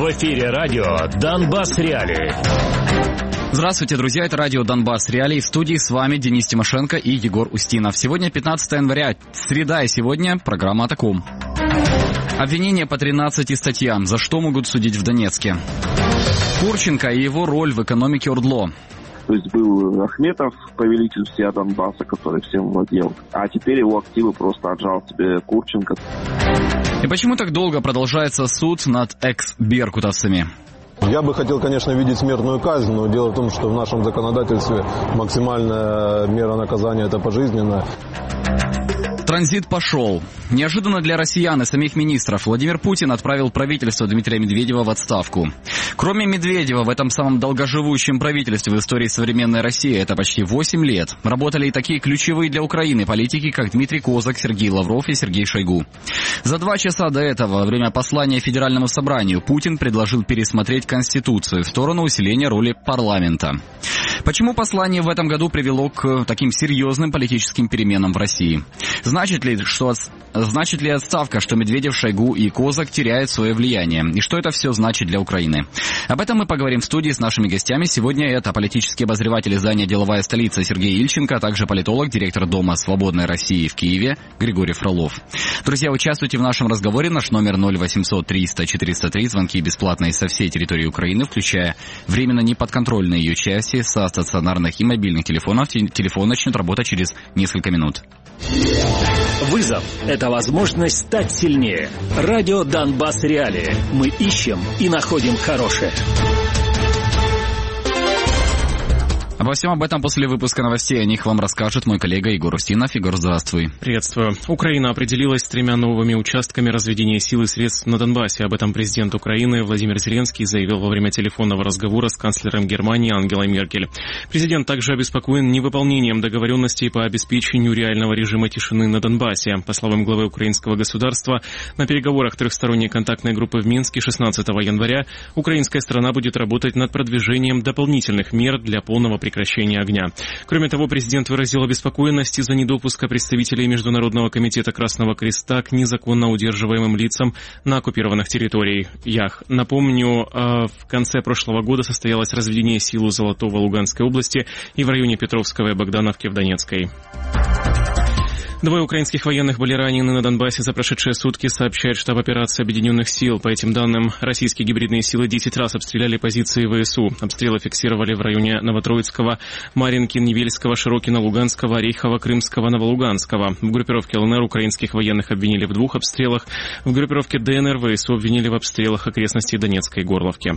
В эфире радио «Донбасс Реалии». Здравствуйте, друзья, это радио «Донбасс Реалии». В студии с вами Денис Тимошенко и Егор Устинов. Сегодня 15 января, среда, и сегодня программа о таком. Обвинения по 13 статьям. За что могут судить в Донецке? Курченко и его роль в экономике ОРДЛО. То есть был Ахметов, повелитель всея Донбасса, который всем владел, а теперь его активы просто отжал себе Курченко. И почему так долго продолжается суд над экс-беркутовцами? Я бы хотел, конечно, видеть смертную казнь, но дело в том, что в нашем законодательстве максимальная мера наказания – это пожизненная. Транзит пошел. Неожиданно для россиян и самих министров Владимир Путин отправил правительство Дмитрия Медведева в отставку. Кроме Медведева, в этом самом долгоживущем правительстве в истории современной России, это почти 8 лет, работали и такие ключевые для Украины политики, как Дмитрий Козак, Сергей Лавров и Сергей Шойгу. За 2 часа до этого, во время послания Федеральному собранию, Путин предложил пересмотреть Конституцию в сторону усиления роли парламента. Почему послание в этом году привело к таким серьезным политическим переменам в России? Значит ли отставка, что Медведев, Шойгу и Козак теряют свое влияние? И что это все значит для Украины? Об этом мы поговорим в студии с нашими гостями. Сегодня это политический обозреватель издания «Деловая столица» Сергей Ильченко, а также политолог, директор Дома свободной России в Киеве Григорий Фролов. Друзья, участвуйте в нашем разговоре. Наш номер 0800 300 403. Звонки бесплатные со всей территории Украины, включая временно неподконтрольные ее части со стационарных и мобильных телефонов. Телефон начнет работать через несколько минут. Вызов – это возможность стать сильнее. Радио «Донбасс Реалии». Мы ищем и находим хорошее. Обо всем об этом после выпуска новостей. О них вам расскажет мой коллега Егор Устинов. Егор, здравствуй. Приветствую. Украина определилась с 3 новыми участками разведения сил и средств на Донбассе. Об этом президент Украины Владимир Зеленский заявил во время телефонного разговора с канцлером Германии Ангелой Меркель. Президент также обеспокоен невыполнением договоренностей по обеспечению реального режима тишины на Донбассе. По словам главы украинского государства, на переговорах трехсторонней контактной группы в Минске 16 января украинская сторона будет работать над продвижением дополнительных мер для полного прекращения огня. Кроме того, президент выразил обеспокоенность из-за недопуска представителей Международного комитета Красного Креста к незаконно удерживаемым лицам на оккупированных территориях. Напомню, в конце прошлого года состоялось разведение сил у Золотого Луганской области и в районе Петровского и Богдановки в Донецкой. 2 украинских военных были ранены на Донбассе за прошедшие сутки, сообщает штаб операции Объединенных сил. По этим данным, российские гибридные силы 10 раз обстреляли позиции ВСУ. Обстрелы фиксировали в районе Новотроицкого, Марьинки, Невельского, Широкино, Луганского, Орехова, Крымского, Новолуганского. В группировке ЛНР украинских военных обвинили в 2 обстрелах. В группировке ДНР ВСУ обвинили в обстрелах окрестностей Донецкой Горловки.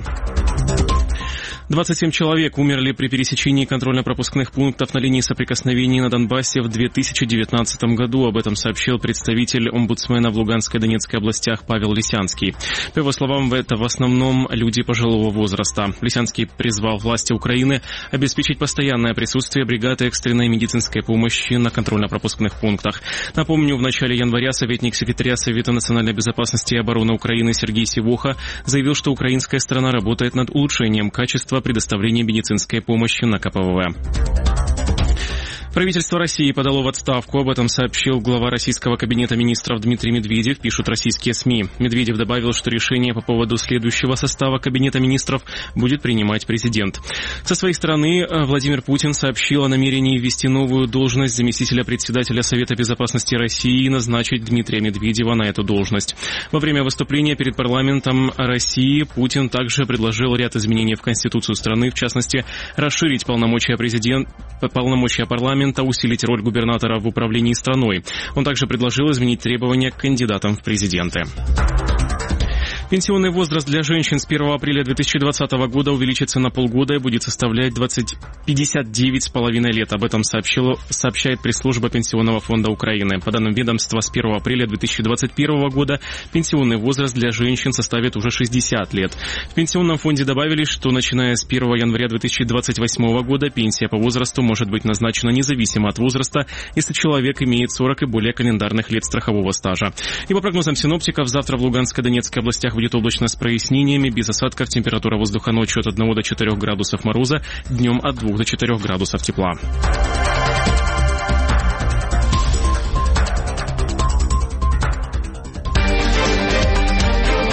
27 человек умерли при пересечении контрольно-пропускных пунктов на линии соприкосновений на Донбассе в 2019 году. Об этом сообщил представитель омбудсмена в Луганской и Донецкой областях Павел Лисянский. По его словам, это в основном люди пожилого возраста. Лисянский призвал власти Украины обеспечить постоянное присутствие бригады экстренной медицинской помощи на контрольно-пропускных пунктах. Напомню, в начале января советник секретаря Совета национальной безопасности и обороны Украины Сергей Сивоха заявил, что украинская сторона работает над улучшением качества предоставления медицинской помощи на КПВВ. Правительство России подало в отставку. Об этом сообщил глава российского кабинета министров Дмитрий Медведев, пишут российские СМИ. Медведев добавил, что решение по поводу следующего состава кабинета министров будет принимать президент. Со своей стороны, Владимир Путин сообщил о намерении ввести новую должность заместителя председателя Совета безопасности России и назначить Дмитрия Медведева на эту должность. Во время выступления перед парламентом России Путин также предложил ряд изменений в Конституцию страны, в частности, расширить полномочия парламента, усилить роль губернатора в управлении страной. Он также предложил изменить требования к кандидатам в президенты. Пенсионный возраст для женщин с 1 апреля 2020 года увеличится на полгода и будет составлять 59,5 лет. Об этом сообщает пресс-служба Пенсионного фонда Украины. По данным ведомства, с 1 апреля 2021 года пенсионный возраст для женщин составит уже 60 лет. В Пенсионном фонде добавили, что начиная с 1 января 2028 года пенсия по возрасту может быть назначена независимо от возраста, если человек имеет 40 и более календарных лет страхового стажа. И по прогнозам синоптиков, завтра в Луганской и Донецкой областях будет облачно с прояснениями, без осадков, температура воздуха ночью от 1 до 4 градусов мороза, днем от 2 до 4 градусов тепла.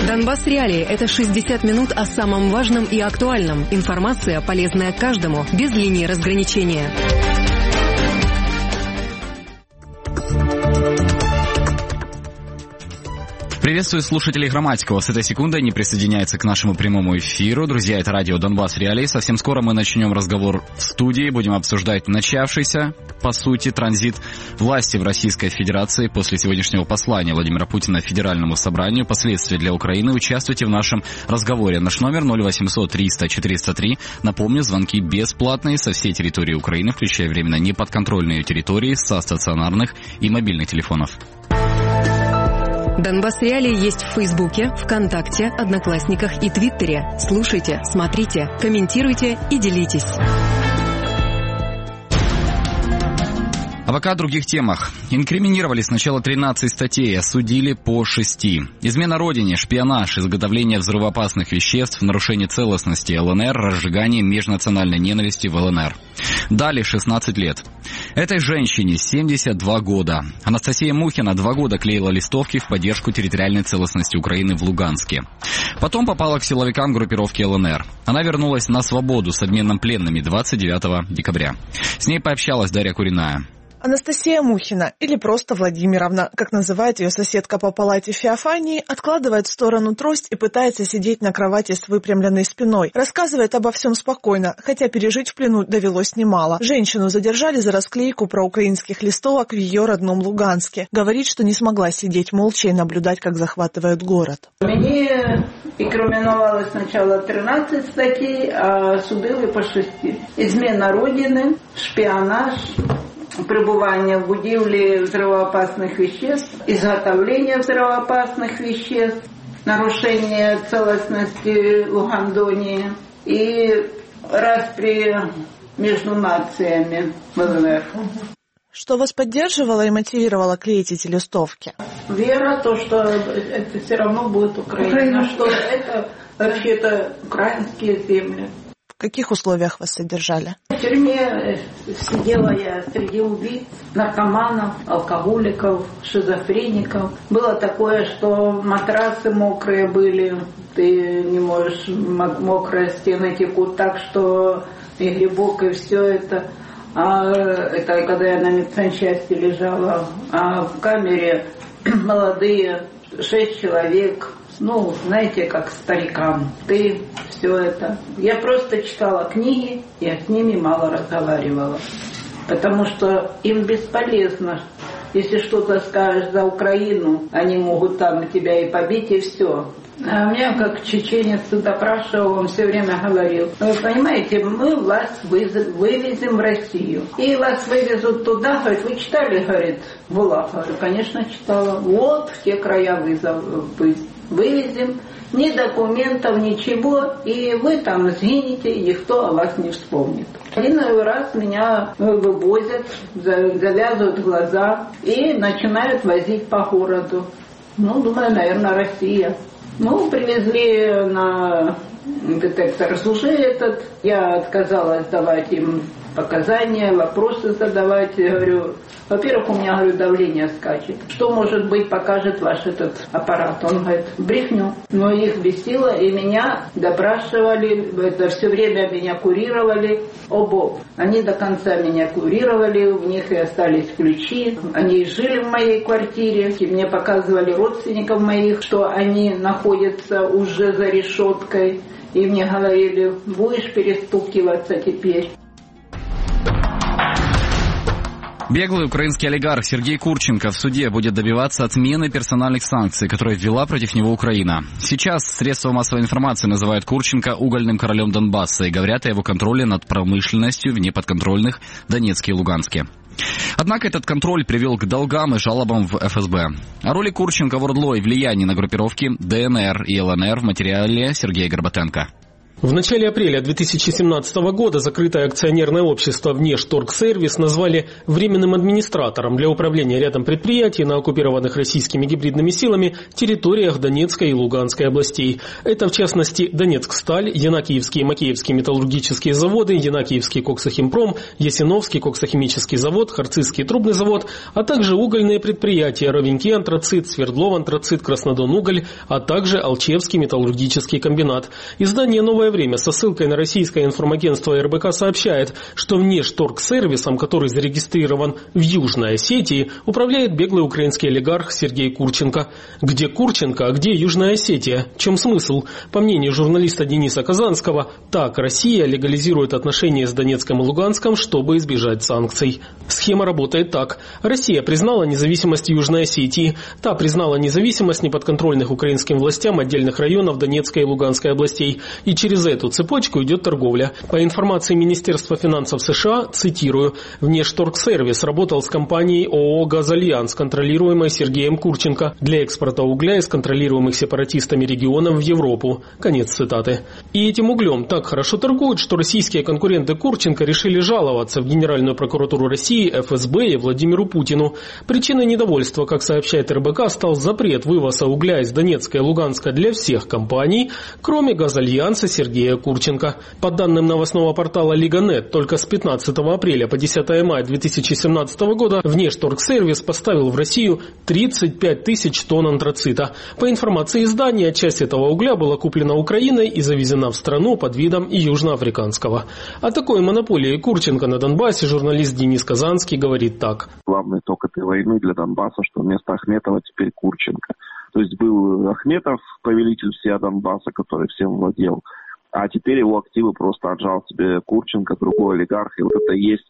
Донбасс Реалии – это 60 минут о самом важном и актуальном. Информация, полезная каждому, без линии разграничения. Приветствую слушателей Громадского. С этой секунды они присоединяются к нашему прямому эфиру. Друзья, это радио Донбасс Реалии. Совсем скоро мы начнем разговор в студии. Будем обсуждать начавшийся, по сути, транзит власти в Российской Федерации после сегодняшнего послания Владимира Путина Федеральному собранию. Последствия для Украины. Участвуйте в нашем разговоре. Наш номер 0800 300 403. Напомню, звонки бесплатные со всей территории Украины, включая временно неподконтрольные территории, со стационарных и мобильных телефонов. Донбасс Реалии есть в Фейсбуке, ВКонтакте, Одноклассниках и Твиттере. Слушайте, смотрите, комментируйте и делитесь. А пока о других темах. Инкриминировали сначала 13 статей, осудили по 6. Измена родине, шпионаж, изготовление взрывоопасных веществ, нарушение целостности ЛНР, разжигание межнациональной ненависти в ЛНР. Дали 16 лет. Этой женщине 72 года. Анастасия Мухина 2 года клеила листовки в поддержку территориальной целостности Украины в Луганске. Потом попала к силовикам группировки ЛНР. Она вернулась на свободу с обменом пленными 29 декабря. С ней пообщалась Дарья Куриная. Анастасия Мухина, или просто Владимировна, как называет ее соседка по палате Феофании, откладывает в сторону трость и пытается сидеть на кровати с выпрямленной спиной. Рассказывает обо всем спокойно, хотя пережить в плену довелось немало. Женщину задержали за расклейку проукраинских листовок в ее родном Луганске. Говорит, что не смогла сидеть молча и наблюдать, как захватывают город. Мне инкриминовали сначала 13 статей, а судили по 6. Измена родины, шпионаж, пребывание в будівлі взрывоопасных веществ, изготовление взрывоопасных веществ, нарушение целостности Лугандонии и распри между нациями в ЛНР. Что вас поддерживало и мотивировало клеить эти листовки? Вера, то, что это все равно будет Украина, что это вообще-то украинские земли. В каких условиях вас содержали? В тюрьме сидела я среди убийц, наркоманов, алкоголиков, шизофреников. Было такое, что матрасы мокрые были, ты не можешь, мокрые стены текут так, что и грибок, и все это. А это когда я на медсанчасти лежала, а в камере молодые 6 человек. Ну, знаете, как старикам. Ты, все это. Я просто читала книги, я с ними мало разговаривала. Потому что им бесполезно. Если что-то скажешь за Украину, они могут там тебя и побить, и все. А меня, как чеченец, допрашивал, он все время говорил: вы понимаете, мы вас вывезем в Россию. И вас вывезут туда, говорит, вы читали, говорит, ГУЛАГ? Говорю, конечно, читала. Вот в те края вывезем, ни документов, ничего, и вы там сгинете, и никто о вас не вспомнит. Один раз меня вывозят, завязывают глаза и начинают возить по городу. Ну, думаю, наверное, Россия. Ну, привезли на детектор лжи этот. Я отказалась давать им показания, вопросы задавать. Я говорю, во-первых, у меня, говорю, давление скачет. Что, может быть, покажет ваш этот аппарат? Он говорит, брехню. Но их бесило, и меня допрашивали, это все время меня курировали. Оба. Они до конца меня курировали, у них и остались ключи. Они жили в моей квартире, и мне показывали родственников моих, что они находятся уже за решеткой. И мне говорили, будешь перестукиваться теперь. Беглый украинский олигарх Сергей Курченко в суде будет добиваться отмены персональных санкций, которые ввела против него Украина. Сейчас средства массовой информации называют Курченко угольным королем Донбасса и говорят о его контроле над промышленностью в неподконтрольных Донецке и Луганске. Однако этот контроль привел к долгам и жалобам в ФСБ. О роли Курченко в ОРДЛО и влиянии на группировки ДНР и ЛНР в материале Сергея Горбатенко. В начале апреля 2017 года закрытое акционерное общество «Внешторгсервис» назвали временным администратором для управления рядом предприятий на оккупированных российскими гибридными силами территориях Донецкой и Луганской областей. Это, в частности, Донецксталь, Янакиевские и Макеевские металлургические заводы, Янакиевский коксохимпром, Ясиновский коксохимический завод, Харцизский трубный завод, а также угольные предприятия Ровеньки антрацит, Свердлов антрацит, Краснодон уголь, а также Алчевский металлургический комбинат. Издание «Новое время» со ссылкой на российское информагентство РБК сообщает, что Внешторгсервисом, который зарегистрирован в Южной Осетии, управляет беглый украинский олигарх Сергей Курченко. Где Курченко, а где Южная Осетия? В чем смысл? По мнению журналиста Дениса Казанского, так Россия легализирует отношения с Донецком и Луганском, чтобы избежать санкций. Схема работает так. Россия признала независимость Южной Осетии. Та признала независимость неподконтрольных украинским властям отдельных районов Донецкой и Луганской областей. И через эту цепочку идет торговля. По информации Министерства финансов США, цитирую, «Внешторгсервис работал с компанией ООО «Газальянс», контролируемой Сергеем Курченко, для экспорта угля из контролируемых сепаратистами регионов в Европу». Конец цитаты. И этим углем так хорошо торгуют, что российские конкуренты Курченко решили жаловаться в Генеральную прокуратуру России, ФСБ и Владимиру Путину. Причиной недовольства, как сообщает РБК, стал запрет вывоза угля из Донецка и Луганска для всех компаний, кроме «Газальянса» Сергея Курченко. По данным новостного портала Лига.нет, только с 15 апреля по 10 мая 2017 года Внешторгсервис поставил в Россию 35 тысяч тонн антрацита. По информации издания, часть этого угля была куплена Украиной и завезена в страну под видом южноафриканского. О такой монополии Курченко на Донбассе журналист Денис Казанский говорит так. Главный итог этой войны для Донбасса, что вместо Ахметова теперь Курченко. То есть был Ахметов, повелитель всея Донбасса, который всем владел. А теперь его активы просто отжал себе Курченко, другой олигарх. И вот это есть,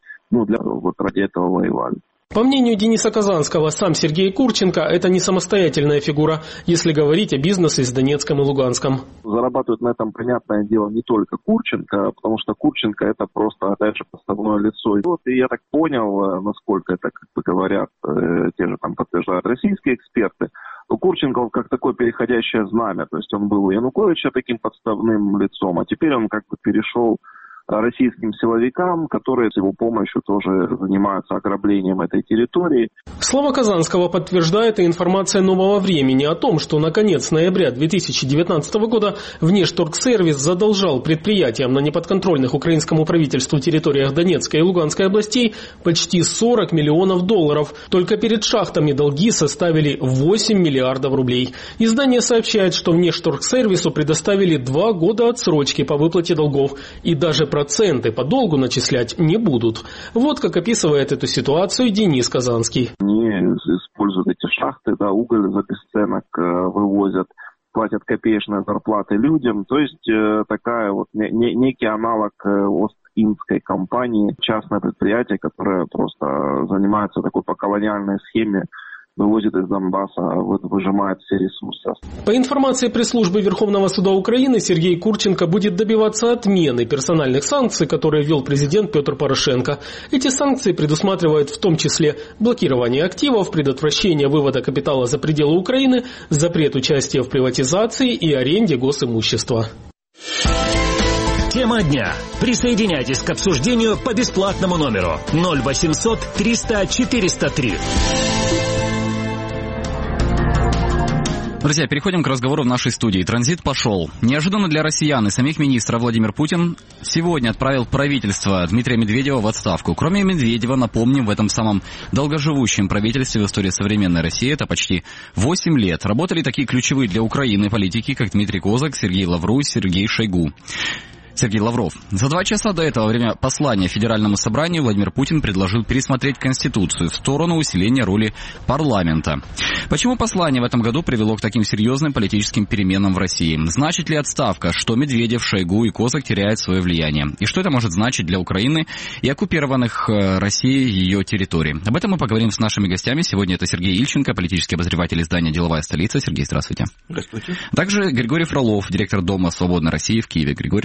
ради этого воевали. По мнению Дениса Казанского, сам Сергей Курченко – это не самостоятельная фигура, если говорить о бизнесе с Донецком и Луганском. Зарабатывают на этом, понятное дело, не только Курченко, потому что Курченко – это просто, опять же, подставное лицо. И я так понял, насколько это, говорят, те же там подтверждают российские эксперты, то Курченко как такое переходящее знамя. То есть он был у Януковича таким подставным лицом, а теперь он перешел российским силовикам, которые с его помощью тоже занимаются ограблением этой территории. Слова Казанского подтверждает и информация «Нового времени» о том, что на конец ноября 2019 года Внешторгсервис задолжал предприятиям на неподконтрольных украинскому правительству территориях Донецкой и Луганской областей почти 40 миллионов долларов. Только перед шахтами долги составили 8 миллиардов рублей. Издание сообщает, что Внешторгсервису предоставили 2 года отсрочки по выплате долгов и даже проценты по долгу начислять не будут. Вот как описывает эту ситуацию Денис Казанский. Они используют эти шахты, уголь за бесценок вывозят, платят копеечные зарплаты людям. То есть такая некий аналог Ост-Индской компании, частное предприятие, которое просто занимается такой по колониальной схеме, вывозит из Донбасса, выжимает все ресурсы. По информации пресс-службы Верховного суда Украины, Сергей Курченко будет добиваться отмены персональных санкций, которые ввел президент Петр Порошенко. Эти санкции предусматривают в том числе блокирование активов, предотвращение вывода капитала за пределы Украины, запрет участия в приватизации и аренде госимущества. Тема дня. Присоединяйтесь к обсуждению по бесплатному номеру 0800 300 403. Друзья, переходим к разговору в нашей студии. Транзит пошел. Неожиданно для россиян и самих министров Владимир Путин сегодня отправил правительство Дмитрия Медведева в отставку. Кроме Медведева, напомним, в этом самом долгоживущем правительстве в истории современной России, это почти 8 лет, работали такие ключевые для Украины политики, как Дмитрий Козак, Сергей Лавров, Сергей Лавров. За 2 часа до этого, во время послания Федеральному собранию, Владимир Путин предложил пересмотреть Конституцию в сторону усиления роли парламента. Почему послание в этом году привело к таким серьезным политическим переменам в России? Значит ли отставка, что Медведев, Шойгу и Козак теряют свое влияние? И что это может значить для Украины и оккупированных Россией ее территорий? Об этом мы поговорим с нашими гостями. Сегодня это Сергей Ильченко, политический обозреватель издания «Деловая столица». Сергей, здравствуйте. Здравствуйте. Также Григорий Фролов, директор Дома Свободной России в Киеве. Григорий, здравствуйте.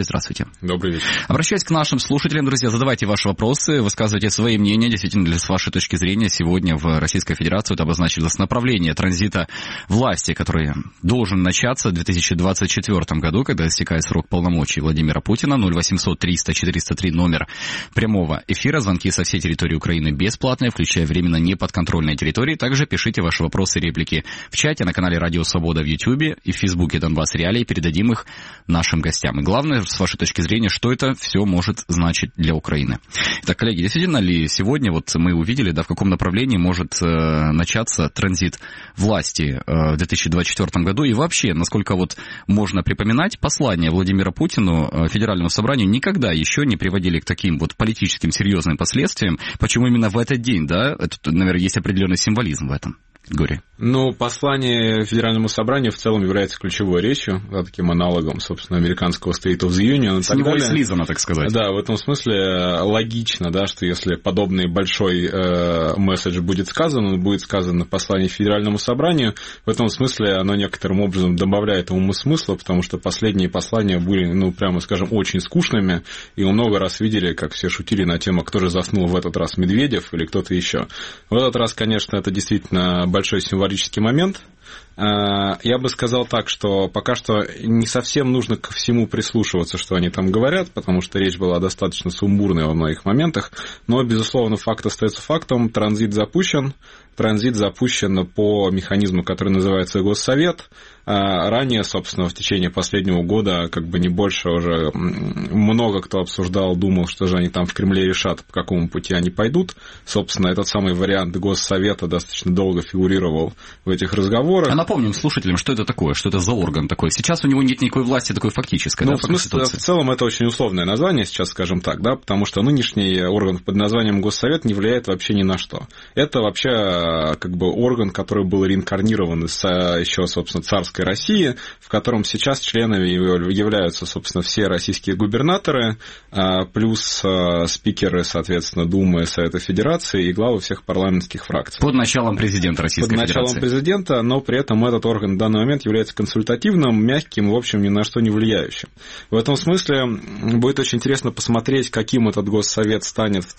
здравствуйте. Добрый вечер. Обращаясь к нашим слушателям, друзья, задавайте ваши вопросы, высказывайте свои мнения. Действительно, с вашей точки зрения, сегодня в Российской Федерации обозначилось направление транзита власти, который должен начаться в 2024 году, когда истекает срок полномочий Владимира Путина. 0800 300 403 номер прямого эфира. Звонки со всей территории Украины бесплатные, включая временно неподконтрольные территории. Также пишите ваши вопросы и реплики в чате на канале Радио Свобода в Ютьюбе и в Фейсбуке Донбасс Реалии. Передадим их нашим гостям. И главное, с вашей точки зрения, что это все может значить для Украины. Итак, коллеги, действительно ли сегодня вот мы увидели, да, в каком направлении может начаться транзит власти в 2024 году? И вообще, насколько вот можно припоминать, послания Владимира Путину Федеральному собранию никогда еще не приводили к таким вот политическим серьезным последствиям. Почему именно в этот день, да? Это, наверное, есть определенный символизм в этом. Григорий. Ну, послание Федеральному собранию в целом является ключевой речью, да, таким аналогом, собственно, американского State of the Union и так далее. С него и слизано, так сказать. Да, в этом смысле логично, да, что если подобный большой месседж будет сказан, он будет сказан на послании Федеральному собранию. В этом смысле оно некоторым образом добавляет ему смысла, потому что последние послания были, ну, прямо скажем, очень скучными, и мы много раз видели, как все шутили на тему, кто же заснул в этот раз, Медведев или кто-то еще. В этот раз, конечно, это действительно большой символический момент. Я бы сказал так, что пока что не совсем нужно ко всему прислушиваться, что они там говорят, потому что речь была достаточно сумбурной во многих моментах, но, безусловно, факт остается фактом, транзит запущен по механизму, который называется Госсовет. Ранее, собственно, в течение последнего года, как бы не больше уже много кто обсуждал, думал, что же они там в Кремле решат, по какому пути они пойдут. Собственно, этот самый вариант Госсовета достаточно долго фигурировал в этих разговорах. А напомним слушателям, что это такое, что это за орган такой. Сейчас у него нет никакой власти такой фактической. Ну, да, в смысле, в целом это очень условное название сейчас, скажем так, да, потому что нынешний орган под названием Госсовет не влияет вообще ни на что. Это вообще как бы орган, который был реинкарнирован из еще, собственно, царской России, в котором сейчас членами являются, собственно, все российские губернаторы, плюс спикеры, соответственно, Думы, Совета Федерации и главы всех парламентских фракций. Под началом президента Российской Федерации. Под началом президента, но при этом этот орган в данный момент является консультативным, мягким, в общем, ни на что не влияющим. В этом смысле будет очень интересно посмотреть, каким этот Госсовет станет в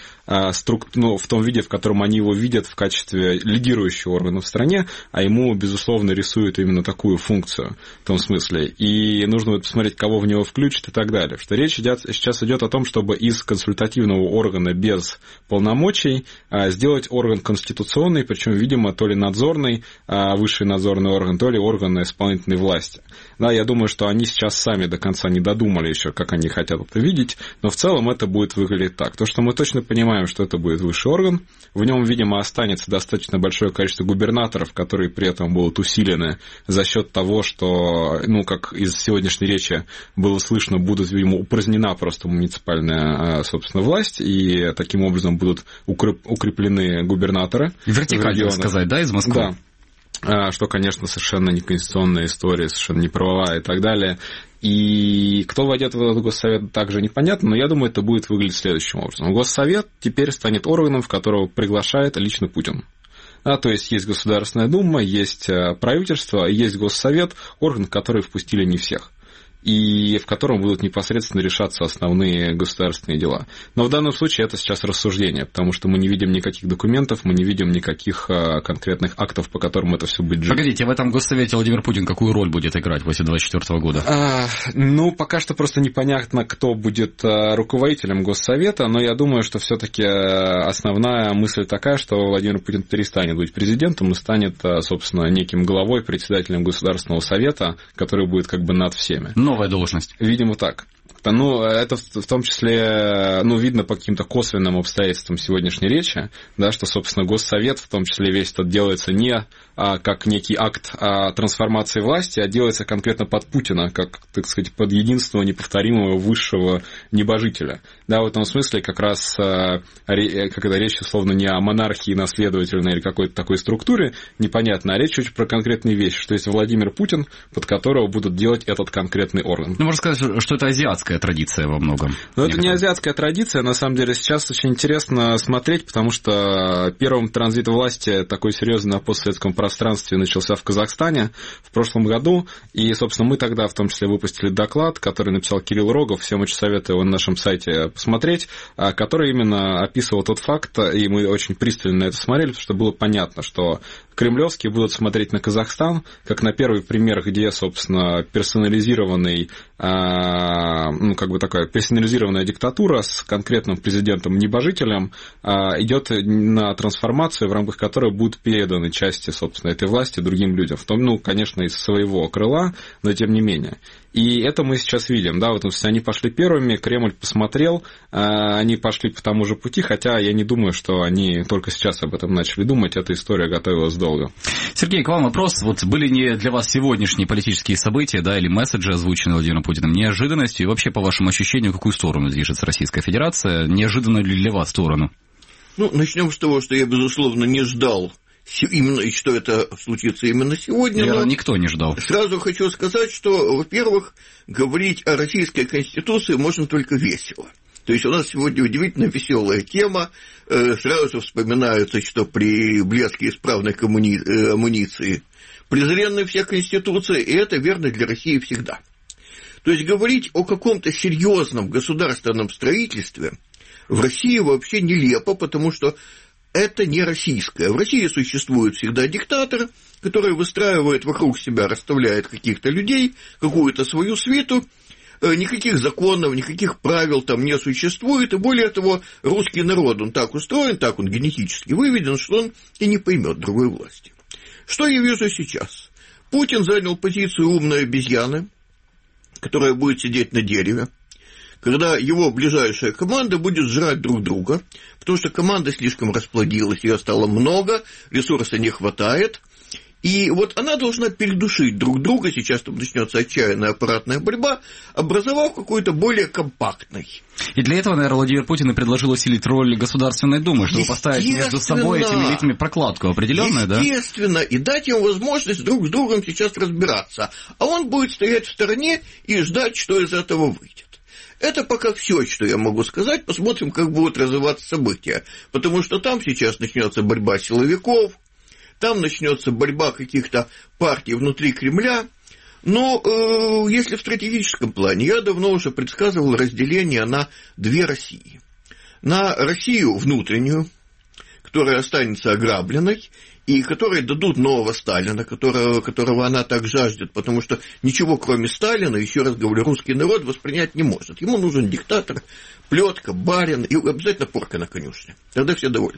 том виде, в котором они его видят в качестве лидирующего органа в стране, а ему, безусловно, рисуют именно такую функцию в том смысле. И нужно будет посмотреть, кого в него включат и так далее. Что речь сейчас идет о том, чтобы из консультативного органа без полномочий сделать орган конституционный, причем, видимо, то ли надзорный, высший надзорный орган, то ли орган исполнительной власти. Да, я думаю, что они сейчас сами до конца не додумали еще, как они хотят это видеть, но в целом это будет выглядеть так. То, что мы точно понимаем, что это будет высший орган, в нем, видимо, останется достаточно большое количество губернаторов, которые при этом будут усилены за счет того, что, ну, как из сегодняшней речи было слышно, будут, видимо, упразднена просто муниципальная, собственно, власть, и таким образом будут укреплены губернаторы. Вертикально, так сказать, да, из Москвы? Да. Что, конечно, совершенно неконституционная история, совершенно неправовая и так далее. И кто войдет в этот Госсовет, также непонятно, но я думаю, это будет выглядеть следующим образом. Госсовет теперь станет органом, в которого приглашает лично Путин. То есть есть Государственная Дума, есть правительство, есть Госсовет, орган, в который впустили не всех, и в котором будут непосредственно решаться основные государственные дела. Но в данном случае это сейчас рассуждение, потому что мы не видим никаких документов, мы не видим никаких конкретных актов, по которым это все будет жить. Погодите, в этом Госсовете Владимир Путин какую роль будет играть после 2024 года? Ну, пока что просто непонятно, кто будет руководителем Госсовета, но я думаю, что все-таки основная мысль такая, что Владимир Путин перестанет быть президентом и станет, собственно, неким главой, председателем Государственного Совета, который будет как бы над всеми. Новая должность. Видимо, так. Ну, это в том числе, ну, видно по каким-то косвенным обстоятельствам сегодняшней речи, да, что, собственно, Госсовет, в том числе весь этот, делается не как некий акт трансформации власти, а делается конкретно под Путина, как, так сказать, под единственного неповторимого высшего небожителя. Да, в этом смысле как раз когда речь, условно, не о монархии наследовательной или какой-то такой структуре, непонятно, а речь очень про конкретные вещи, что есть Владимир Путин, под которого будут делать этот конкретный орган. Ну, можно сказать, что это азиатская традиция во многом. Но это не азиатская традиция, на самом деле сейчас очень интересно смотреть, потому что первым транзитом власти такой серьезный на постсоветском медиапространстве начался в Казахстане в прошлом году, и, собственно, мы тогда в том числе выпустили доклад, который написал Кирилл Рогов, всем очень советую его на нашем сайте посмотреть, который именно описывал тот факт, и мы очень пристально на это смотрели, потому что было понятно, что кремлевские будут смотреть на Казахстан как на первый пример, где, собственно, персонализированная диктатура с конкретным президентом-небожителем идет на трансформацию, в рамках которой будут переданы части, собственно, этой власти другим людям. В том, конечно, из своего крыла, но тем не менее. И это мы сейчас видим, да, вот они пошли первыми, Кремль посмотрел, они пошли по тому же пути, хотя я не думаю, что они только сейчас об этом начали думать, эта история готовилась долго. Сергей, к вам вопрос. Вот были ли для вас сегодняшние политические события, да, или месседжи, озвученные Владимиром Путиным, неожиданностью, и вообще, по вашему ощущению, в какую сторону движется Российская Федерация? Неожиданно ли для вас сторону? Начнем с того, что я, безусловно, не ждал, именно, что это случится именно сегодня. Наверное, никто не ждал. Сразу хочу сказать, что, во-первых, говорить о российской конституции можно только весело. То есть у нас сегодня удивительно веселая тема. Сразу вспоминаются, что при блеске исправной амуниции презренны все конституции, и это верно для России всегда. То есть говорить о каком-то серьезном государственном строительстве в России вообще нелепо, потому что это не российское. В России существует всегда диктатор, который выстраивает вокруг себя, расставляет каких-то людей, какую-то свою свиту. Никаких законов, никаких правил там не существует, и более того, русский народ, он так устроен, так он генетически выведен, что он и не поймет другой власти. Что я вижу сейчас? Путин занял позицию умной обезьяны, которая будет сидеть на дереве, когда его ближайшая команда будет жрать друг друга, потому что команда слишком расплодилась, ее стало много, ресурса не хватает. И вот она должна передушить друг друга, сейчас там начнется отчаянная аппаратная борьба, образовав какой-то более компактный. И для этого, наверное, Владимир Путин и предложил усилить роль Государственной Думы, чтобы поставить между собой этими элитами прокладку определенную, да? Естественно, и дать им возможность друг с другом сейчас разбираться. А он будет стоять в стороне и ждать, что из этого выйдет. Это пока все, что я могу сказать. Посмотрим, как будут развиваться события. Потому что там сейчас начнется борьба силовиков, там начнется борьба каких-то партий внутри Кремля. Но если в стратегическом плане, я давно уже предсказывал разделение на две России. На Россию внутреннюю, которая останется ограбленной, и которой дадут нового Сталина, которого она так жаждет, потому что ничего, кроме Сталина, еще раз говорю, русский народ воспринять не может. Ему нужен диктатор, плетка, барин и обязательно порка на конюшне. Тогда все довольны.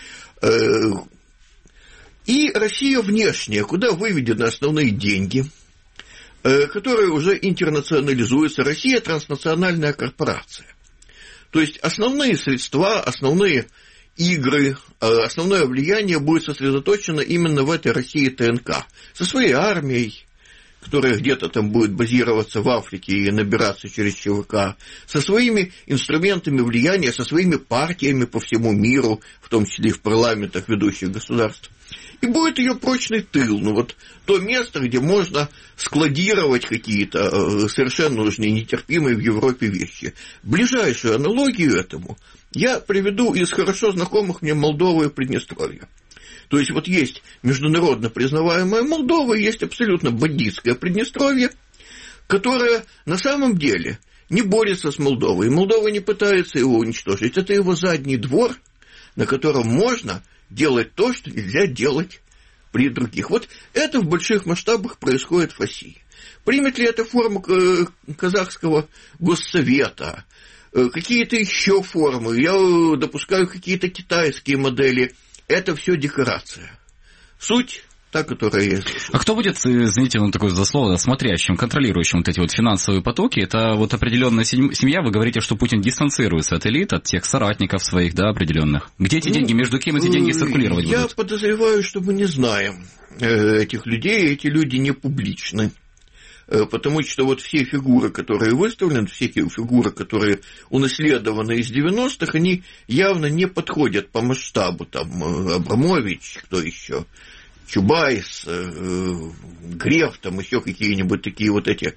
И Россия внешняя, куда выведены основные деньги, которые уже интернационализуются. Россия – транснациональная корпорация. То есть основные средства, основные игры, основное влияние будет сосредоточено именно в этой России ТНК. Со своей армией, которая где-то там будет базироваться в Африке и набираться через ЧВК, со своими инструментами влияния, со своими партиями по всему миру, в том числе и в парламентах ведущих государств. И будет ее прочный тыл, вот то место, где можно складировать какие-то совершенно уже нетерпимые в Европе вещи. Ближайшую аналогию этому я приведу из хорошо знакомых мне Молдовы и Приднестровья. То есть вот есть международно признаваемая Молдова, и есть абсолютно бандитское Приднестровье, которое на самом деле не борется с Молдовой. И Молдова не пытается его уничтожить. Это его задний двор, на котором можно делать то, что нельзя делать при других. Вот это в больших масштабах происходит в России. Примет ли это форму казахского госсовета, какие-то еще формы, я допускаю какие-то китайские модели, это все декорация. Суть та, которая есть. А кто будет, извините, такое засловно, смотрящим, контролирующим вот эти вот финансовые потоки? Это вот определенная семья, вы говорите, что Путин дистанцируется от элит, от тех соратников своих, да, определенных. Где эти деньги, между кем эти деньги циркулировать будут? Я подозреваю, что мы не знаем этих людей, эти люди не публичны. Потому что вот все фигуры, которые выставлены, все фигуры, которые унаследованы из 90-х, они явно не подходят по масштабу. Там Абрамович, кто еще? Чубайс, Греф, там еще какие-нибудь такие вот эти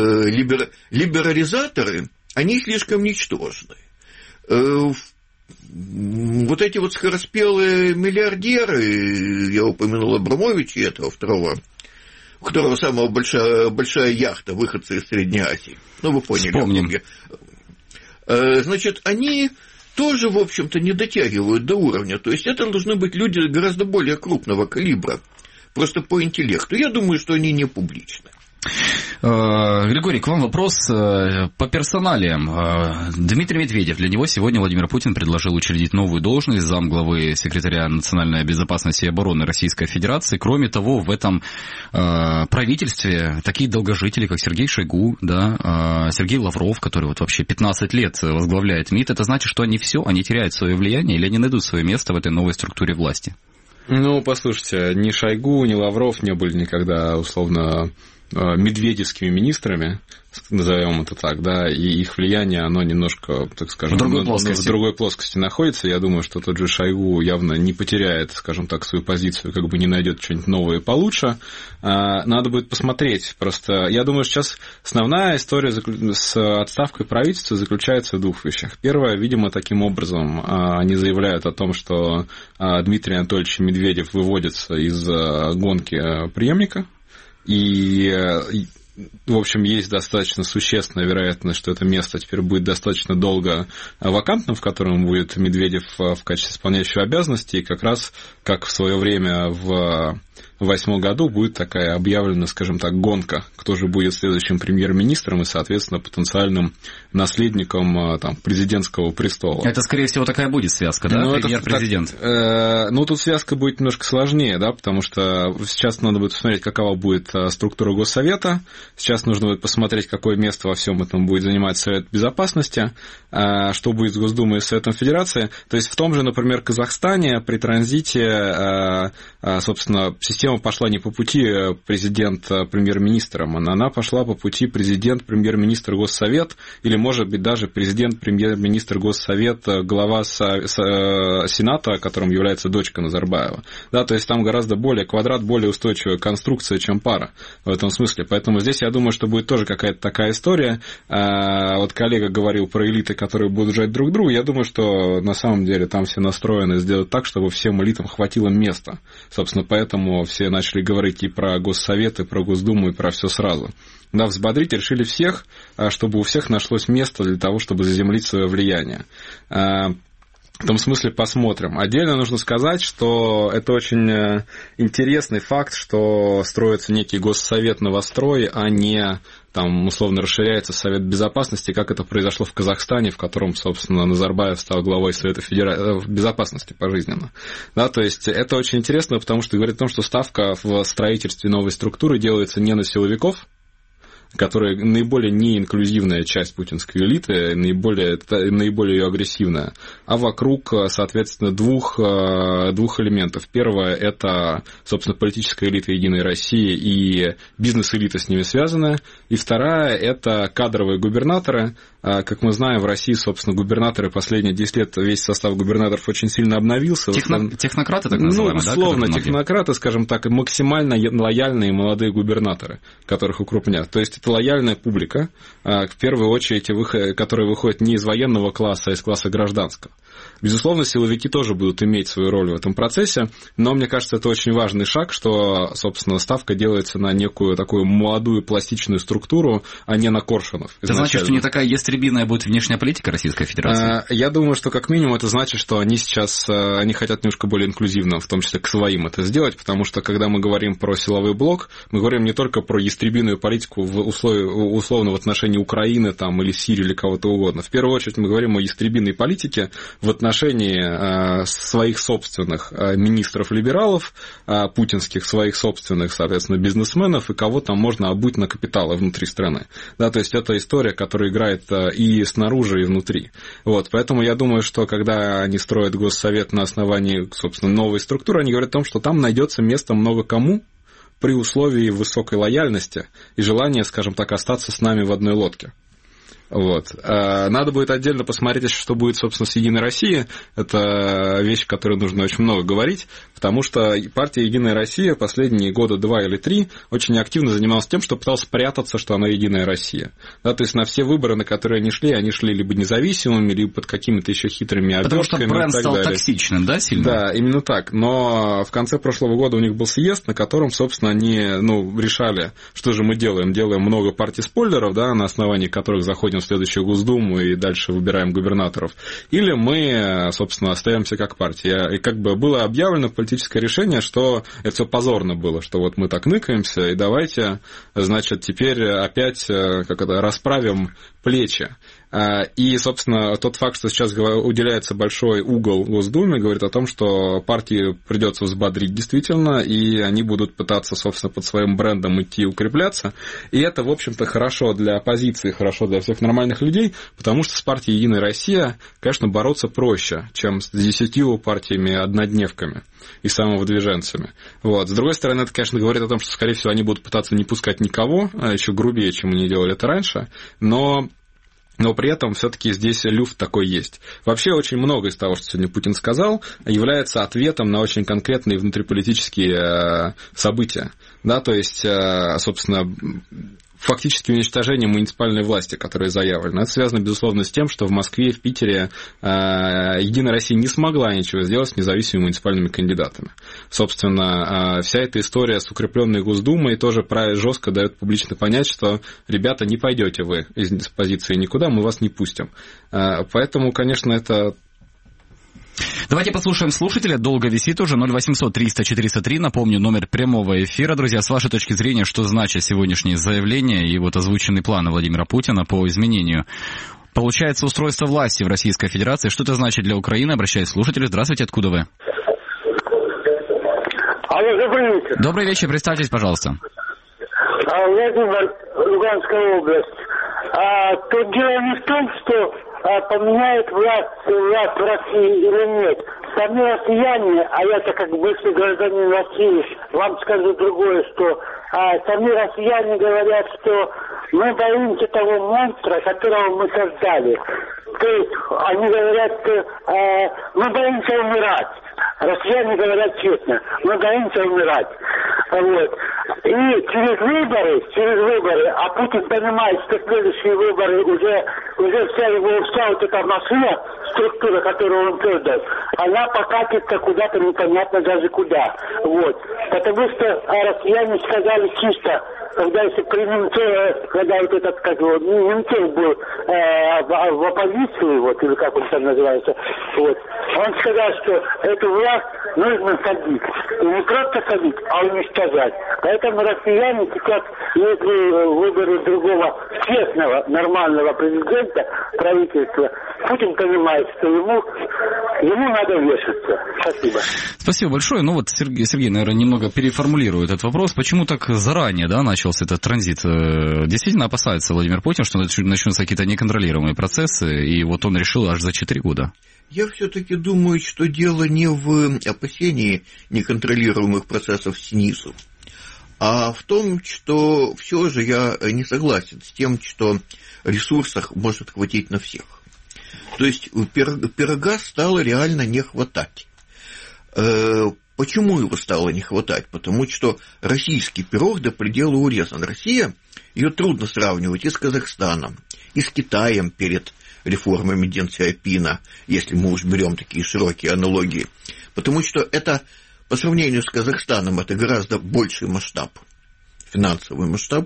либерализаторы, они слишком ничтожны. вот эти вот скороспелые миллиардеры, я упомянул Абрамовича этого второго, у которого самая большая яхта, выходцы из Средней Азии. Ну, вы поняли. Вспомним. Значит, они тоже, в общем-то, не дотягивают до уровня. То есть это должны быть люди гораздо более крупного калибра, просто по интеллекту. Я думаю, что они не публичны. Григорий, к вам вопрос по персоналиям. Дмитрий Медведев, для него сегодня Владимир Путин предложил учредить новую должность замглавы секретаря национальной безопасности и обороны Российской Федерации. Кроме того, в этом правительстве такие долгожители, как Сергей Шойгу, да, Сергей Лавров, который вот вообще 15 лет возглавляет МИД, это значит, что они теряют свое влияние или они найдут свое место в этой новой структуре власти? Ну, послушайте, ни Шойгу, ни Лавров не были никогда, условно, медведевскими министрами, назовем это так, да, и их влияние, оно немножко, так скажем, в другой плоскости находится. Я думаю, что тот же Шойгу явно не потеряет, скажем так, свою позицию, как бы не найдет что-нибудь новое и получше. Надо будет посмотреть. Просто я думаю, сейчас основная история с отставкой правительства заключается в двух вещах. Первое, видимо, таким образом они заявляют о том, что Дмитрий Анатольевич Медведев выводится из гонки преемника. И, в общем, есть достаточно существенная вероятность, что это место теперь будет достаточно долго вакантным, в котором будет Медведев в качестве исполняющего обязанности, и как раз, как в свое время в 2008 году будет такая объявлена, скажем так, гонка, кто же будет следующим премьер-министром и, соответственно, потенциальным наследником там, президентского престола. Это, скорее всего, такая будет связка, да, премьер-президент? Ну, тут связка будет немножко сложнее, да, потому что сейчас надо будет посмотреть, какова будет структура Госсовета, сейчас нужно будет посмотреть, какое место во всем этом будет занимать Совет Безопасности, что будет с Госдумой и Советом Федерации. То есть в том же, например, Казахстане при транзите, собственно, система пошла не по пути президент-премьер-министром, она пошла по пути президент-премьер-министр-госсовет, или, может быть, даже президент-премьер-министр госсовет, глава Сената, которым является дочка Назарбаева. Да, то есть там гораздо более квадрат, более устойчивая конструкция, чем пара в этом смысле. Поэтому здесь, я думаю, что будет тоже какая-то такая история. Вот коллега говорил про элиты, которые будут жать друг другу. Я думаю, что на самом деле там все настроены сделать так, чтобы всем элитам хватило места. Собственно, поэтому все начали говорить и про Госсовет, и про Госдуму, и про все сразу. Да, взбодрить решили всех, чтобы у всех нашлось место для того, чтобы заземлить свое влияние. В том смысле посмотрим. Отдельно нужно сказать, что это очень интересный факт, что строится некий госсовет-новострой, а не там, условно, расширяется Совет Безопасности, как это произошло в Казахстане, в котором, собственно, Назарбаев стал главой Совета Безопасности пожизненно. Да, то есть это очень интересно, потому что говорит о том, что ставка в строительстве новой структуры делается не на силовиков, которая наиболее неинклюзивная часть путинской элиты, наиболее ее агрессивная, а вокруг, соответственно, двух элементов. Первое – это, собственно, политическая элита Единой России и бизнес-элита с ними связанная. И вторая – это кадровые губернаторы. Как мы знаем, в России, собственно, губернаторы последние 10 лет, весь состав губернаторов очень сильно обновился. Технократы, так называемые, да? Условно, технократы, скажем так, максимально лояльные молодые губернаторы, которых укрупнят. То есть это лояльная публика, в первую очередь, которая выходит не из военного класса, а из класса гражданского. Безусловно, силовики тоже будут иметь свою роль в этом процессе, но мне кажется, это очень важный шаг, что, собственно, ставка делается на некую такую молодую пластичную структуру, а не на Коршунов. Это значит, что не такая ястребиная будет внешняя политика Российской Федерации? Я думаю, что как минимум это значит, что они сейчас хотят немножко более инклюзивно, в том числе к своим это сделать, потому что когда мы говорим про силовой блок, мы говорим не только про ястребиную политику условно в отношении Украины там, или Сирии или кого-то угодно. В первую очередь мы говорим о ястребиной политике в отношении своих собственных министров-либералов, путинских, своих собственных, соответственно, бизнесменов и кого там можно обуть на капиталы внутри страны. Да, то есть это история, которая играет и снаружи, и внутри. Вот, поэтому я думаю, что когда они строят Госсовет на основании, собственно, новой структуры, они говорят о том, что там найдется место много кому при условии высокой лояльности и желания, скажем так, остаться с нами в одной лодке. Вот. Надо будет отдельно посмотреть, что будет, собственно, с «Единой Россией». Это вещь, о которой нужно очень много говорить, потому что партия «Единая Россия» последние года 2 или 3 очень активно занималась тем, что пыталась спрятаться, что она «Единая Россия». Да, то есть на все выборы, на которые они шли либо независимыми, либо под какими-то еще хитрыми обертками. Потому что бренд стал токсичным, да, сильно? Да, именно так. Но в конце прошлого года у них был съезд, на котором, собственно, они решали, что же мы делаем. Делаем много партий-спойлеров, да, на основании которых заходим в следующую Госдуму и дальше выбираем губернаторов. Или мы, собственно, остаемся как партия. И как бы было объявлено политическое решение, что это все позорно было, что вот мы так ныкаемся, и давайте, значит, теперь опять расправим плечи. И, собственно, тот факт, что сейчас уделяется большой угол Госдуме, говорит о том, что партии придется взбодрить действительно, и они будут пытаться, собственно, под своим брендом идти и укрепляться. И это, в общем-то, хорошо для оппозиции, хорошо для всех нормальных людей, потому что с партией «Единая Россия», конечно, бороться проще, чем с 10 партиями-однодневками и самовыдвиженцами. Вот. С другой стороны, это, конечно, говорит о том, что, скорее всего, они будут пытаться не пускать никого, еще грубее, чем они делали это раньше, но при этом все-таки здесь люфт такой есть. Вообще очень много из того, что сегодня Путин сказал, является ответом на очень конкретные внутриполитические события. Да, то есть, собственно, фактически уничтожение муниципальной власти, которая заявлена. Это связано, безусловно, с тем, что в Москве и в Питере «Единая Россия» не смогла ничего сделать с независимыми муниципальными кандидатами. Собственно, вся эта история с укрепленной Госдумой тоже жестко дает публично понять, что, ребята, не пойдете вы из позиции никуда, мы вас не пустим. Поэтому, конечно, это... Давайте послушаем слушателя. Долго висит уже. 0800 300 403. Напомню, номер прямого эфира. Друзья, с вашей точки зрения, что значит сегодняшнее заявление и вот озвученные планы Владимира Путина по изменению? Получается, устройство власти в Российской Федерации. Что это значит для Украины? Обращаюсь к слушателю. Здравствуйте, откуда вы? Алло, добрый вечер. Добрый вечер, представьтесь, пожалуйста. Владимир, Луганская область. Тут дело не в том, что поменяет власть в России или нет. Сами россияне, а я-то как бывший гражданин России, вам скажу другое, что сами россияне говорят, что мы боимся того монстра, которого мы создали. То есть они говорят, мы боимся умирать. Россияне говорят честно, мы боимся умирать. Вот. И через выборы, а Путин понимает, что следующие выборы уже вся вот эта машина, структура, которую он создал, она покатится куда-то непонятно даже куда. Вот. Потому что россияне сказали чисто, когда если при Немцове, когда вот этот, как его, Немцов был в оппозиции, вот, или как он там называется, вот, он сказал, что эту власть нужно садить. И не просто садить, а уничтожать. Поэтому россияне сейчас, если выберут другого честного, нормального президента, правительства, Путин понимает, что ему надо вешаться. Спасибо. Спасибо большое. Ну вот Сергей, наверное, немного переформулирует этот вопрос. Почему так заранее, да, начался этот транзит? Действительно опасается Владимир Путин, что начнутся какие-то неконтролируемые процессы, и вот он решил аж за 4 года. Я все-таки думаю, что дело не в опасении неконтролируемых процессов снизу, а в том, что все же я не согласен с тем, что ресурсов может хватить на всех. То есть пирога стало реально не хватать. Почему его стало не хватать? Потому что российский пирог до предела урезан. Россия, ее трудно сравнивать и с Казахстаном, и с Китаем перед реформами Дэн Сяопина, если мы уж берем такие широкие аналогии. Потому что это, по сравнению с Казахстаном, это гораздо больший масштаб, финансовый масштаб.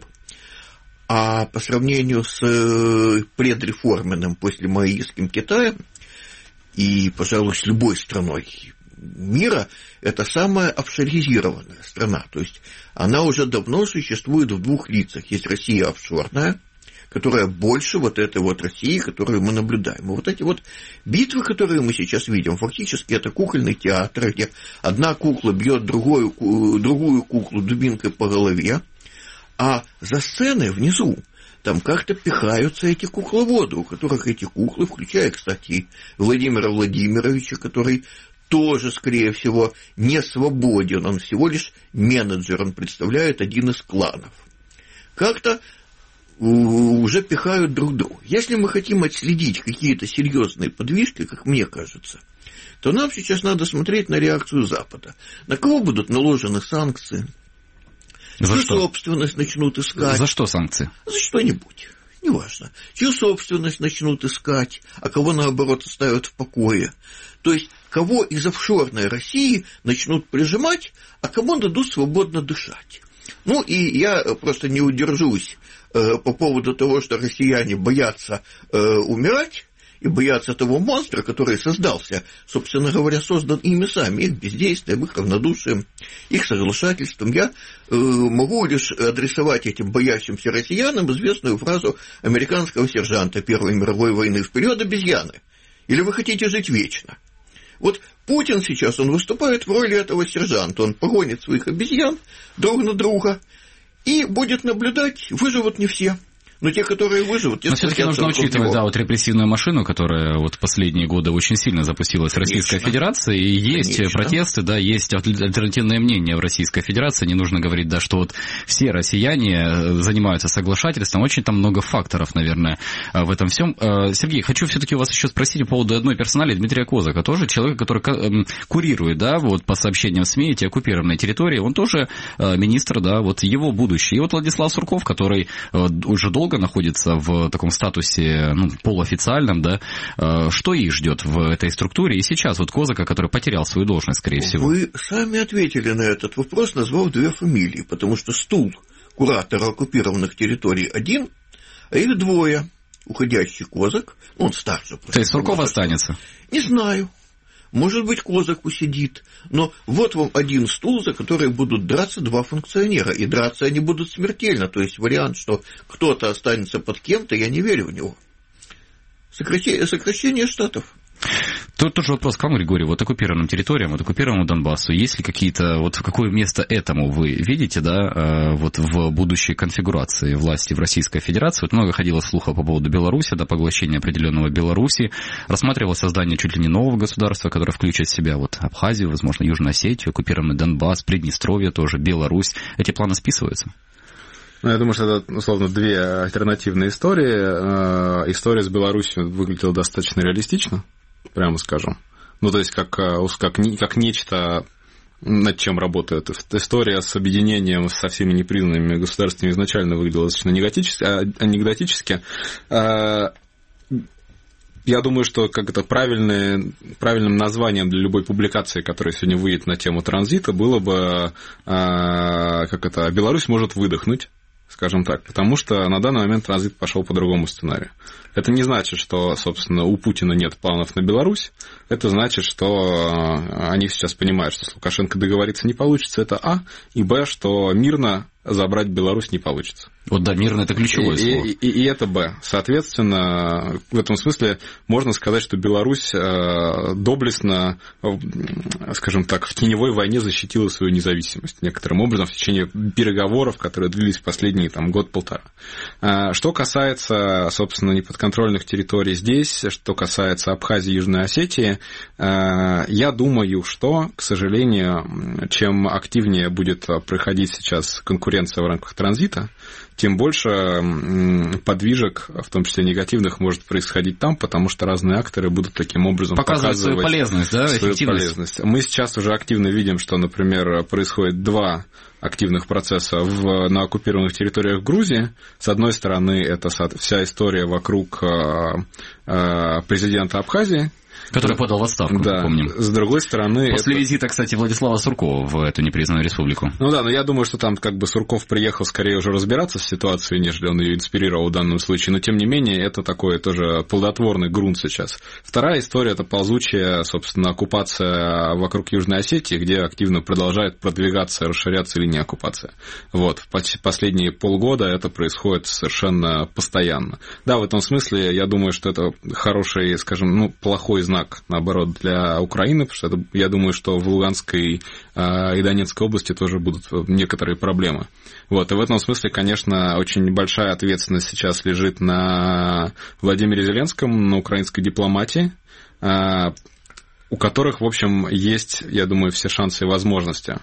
А по сравнению с предреформенным послемаоистским Китаем и, пожалуй, с любой страной мира, это самая офшоризированная страна. То есть она уже давно существует в двух лицах. Есть Россия офшорная, которая больше вот этой вот России, которую мы наблюдаем. И вот эти вот битвы, которые мы сейчас видим, фактически это кукольный театр, где одна кукла бьет другую куклу дубинкой по голове, а за сценой внизу там как-то пихаются эти кукловоды, у которых эти куклы, включая, кстати, Владимира Владимировича, который тоже, скорее всего, не свободен, он всего лишь менеджер, он представляет один из кланов. Как-то уже пихают друг друга. Если мы хотим отследить какие-то серьезные подвижки, как мне кажется, то нам сейчас надо смотреть на реакцию Запада. На кого будут наложены санкции? За что? Собственность начнут искать. За что санкции? За что-нибудь. Неважно. Чью собственность начнут искать, а кого, наоборот, оставят в покое. То есть, кого из офшорной России начнут прижимать, а кому дадут свободно дышать. Ну, и я просто не удержусь по поводу того, что россияне боятся умирать, и боятся того монстра, который создался, собственно говоря, создан ими сами, их бездействием, их равнодушием, их соглашательством. Я могу лишь адресовать этим боящимся россиянам известную фразу американского сержанта Первой мировой войны: «Вперед, обезьяны! Или вы хотите жить вечно?» Вот Путин сейчас, он выступает в роли этого сержанта, он погонит своих обезьян друг на друга и будет наблюдать, выживут не все. Но те, которые выживут... Но все-таки нужно учитывать, да, вот репрессивную машину, которая вот последние годы очень сильно запустилась в Российской Федерации, и есть протесты, да, есть альтернативное мнение в Российской Федерации, не нужно говорить, да, что вот все россияне занимаются соглашательством, очень там много факторов, наверное, в этом всем. Сергей, хочу все-таки у вас еще спросить по поводу одной персонали, Дмитрия Козака, тоже человек, который курирует, да, вот по сообщениям СМИ, эти оккупированные территории, он тоже министр, да, вот его будущее. И вот Владислав Сурков, который уже долго находится в таком статусе, ну, полуофициальном, да, что их ждет в этой структуре? И сейчас вот Козака, который потерял свою должность, скорее всего. Вы сами ответили на этот вопрос, назвав две фамилии, потому что стул куратора оккупированных территорий один, а их двое. Уходящий Козак, он старше. То есть Сурков останется? Не знаю. Может быть, Козак усидит, но вот вам один стул, за который будут драться два функционера, и драться они будут смертельно, то есть вариант, что кто-то останется под кем-то, я не верю в него. Сокращение штатов. Тут тоже вопрос к вам, Григорий, вот оккупированным территориям, вот оккупированному Донбассу, есть ли какие-то, вот какое место этому вы видите, да, вот в будущей конфигурации власти в Российской Федерации? Вот много ходило слухов по поводу Беларуси, да, поглощения определенного Беларуси, рассматривалось создание чуть ли не нового государства, которое включит в себя вот Абхазию, возможно, Южную Осетию, оккупированный Донбасс, Приднестровье тоже, Беларусь. Эти планы списываются? Ну, я думаю, что это, условно, две альтернативные истории. История с Беларусью выглядела достаточно реалистично, прямо скажем. Ну, то есть, как нечто, над чем работает. История с объединением со всеми непризнанными государствами изначально выглядела достаточно анекдотически. Я думаю, что правильным названием для любой публикации, которая сегодня выйдет на тему транзита, было бы «Беларусь может выдохнуть», скажем так, потому что на данный момент транзит пошел по другому сценарию. Это не значит, что, собственно, у Путина нет планов на Беларусь. Это значит, что они сейчас понимают, что с Лукашенко договориться не получится, это А, и Б, что мирно забрать Беларусь не получится. Вот да, мирно это ключевое слово. И это Б. Соответственно, в этом смысле можно сказать, что Беларусь доблестно, скажем так, в теневой войне защитила свою независимость некоторым образом в течение переговоров, которые длились последние год-полтора. Что касается, собственно, неподконтрольных территорий здесь, что касается Абхазии и Южной Осетии, я думаю, что, к сожалению, чем активнее будет проходить сейчас конкуренция в рамках транзита, тем больше подвижек, в том числе негативных, может происходить там, потому что разные акторы будут таким образом показывать свою полезность, да, эффективность. Мы сейчас уже активно видим, что, например, происходит два активных процесса на оккупированных территориях Грузии. С одной стороны, это вся история вокруг президента Абхазии, который подал в отставку, да, помним. С другой стороны... После визита, кстати, Владислава Суркова в эту непризнанную республику. Ну да, но я думаю, что там Сурков приехал скорее уже разбираться с ситуацией, нежели он ее инспирировал в данном случае, но тем не менее это такой тоже плодотворный грунт сейчас. Вторая история – это ползучая, собственно, оккупация вокруг Южной Осетии, где активно продолжает продвигаться, расширяться линия оккупации. Вот, в последние полгода это происходит совершенно постоянно. Да, в этом смысле я думаю, что это хороший, скажем, плохой знак, наоборот, для Украины, потому что я думаю, что в Луганской и Донецкой области тоже будут некоторые проблемы. Вот, и в этом смысле, конечно, очень большая ответственность сейчас лежит на Владимире Зеленском, на украинской дипломатии, у которых, в общем, есть, я думаю, все шансы и возможности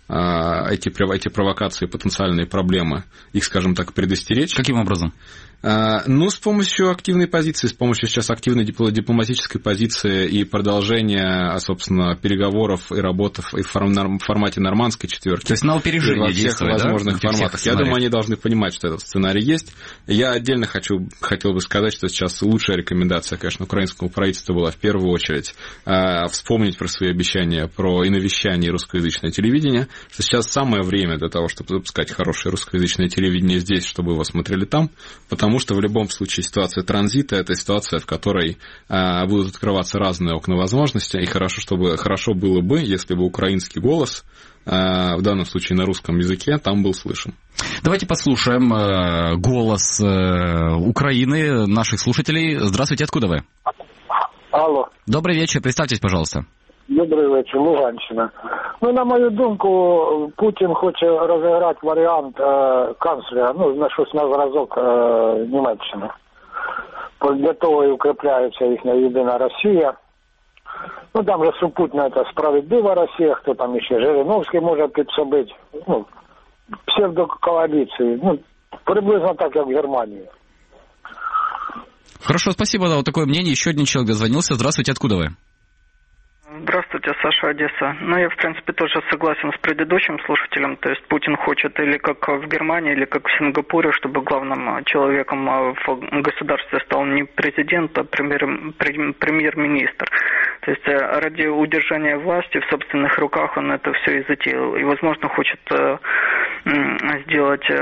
эти провокации, потенциальные проблемы, их, скажем так, предостеречь. Каким образом? Ну, с помощью активной позиции, с помощью сейчас активной дипломатической позиции и продолжения, собственно, переговоров и работы в формате нормандской четверки. То есть на опережение во всех возможных форматах. Я думаю, они должны понимать, что этот сценарий есть. Я отдельно хотел бы сказать, что сейчас лучшая рекомендация, конечно, украинскому правительству была в первую очередь вспомнить про свои обещания про иновещание и русскоязычное телевидение, что сейчас самое время для того, чтобы запускать хорошее русскоязычное телевидение здесь, чтобы его смотрели там, потому что в любом случае ситуация транзита – это ситуация, в которой будут открываться разные окна возможностей, и хорошо было бы, если бы украинский голос, в данном случае на русском языке, там был слышен. Давайте послушаем голос Украины, наших слушателей. Здравствуйте, откуда вы? Алло. Добрый вечер, представьтесь, пожалуйста. Добрий вечір, Луганщина. Ну, на мою думку, Путін хоче розіграти варіант канцлера, на щось на зразок Німеччини. Для того і укріпляється їхня єдина Росія. Ну, там же супутня це справедлива Росія, хто там ще Жириновський може підсобити. Псевдокоаліції. Приблизно так, як в Германії. Хорошо, спасибо, да, вот такое мнение. Еще один человек дозвонился. Здравствуйте, откуда вы? Здравствуйте, Саша, Одесса. Я, в принципе, тоже согласен с предыдущим слушателем. То есть Путин хочет или как в Германии, или как в Сингапуре, чтобы главным человеком в государстве стал не президент, а премьер-министр. То есть ради удержания власти в собственных руках он это все и затеял. И, возможно, хочет сделать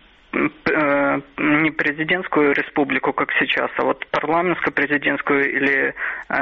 не президентскую республику, как сейчас, а вот парламентско-президентскую или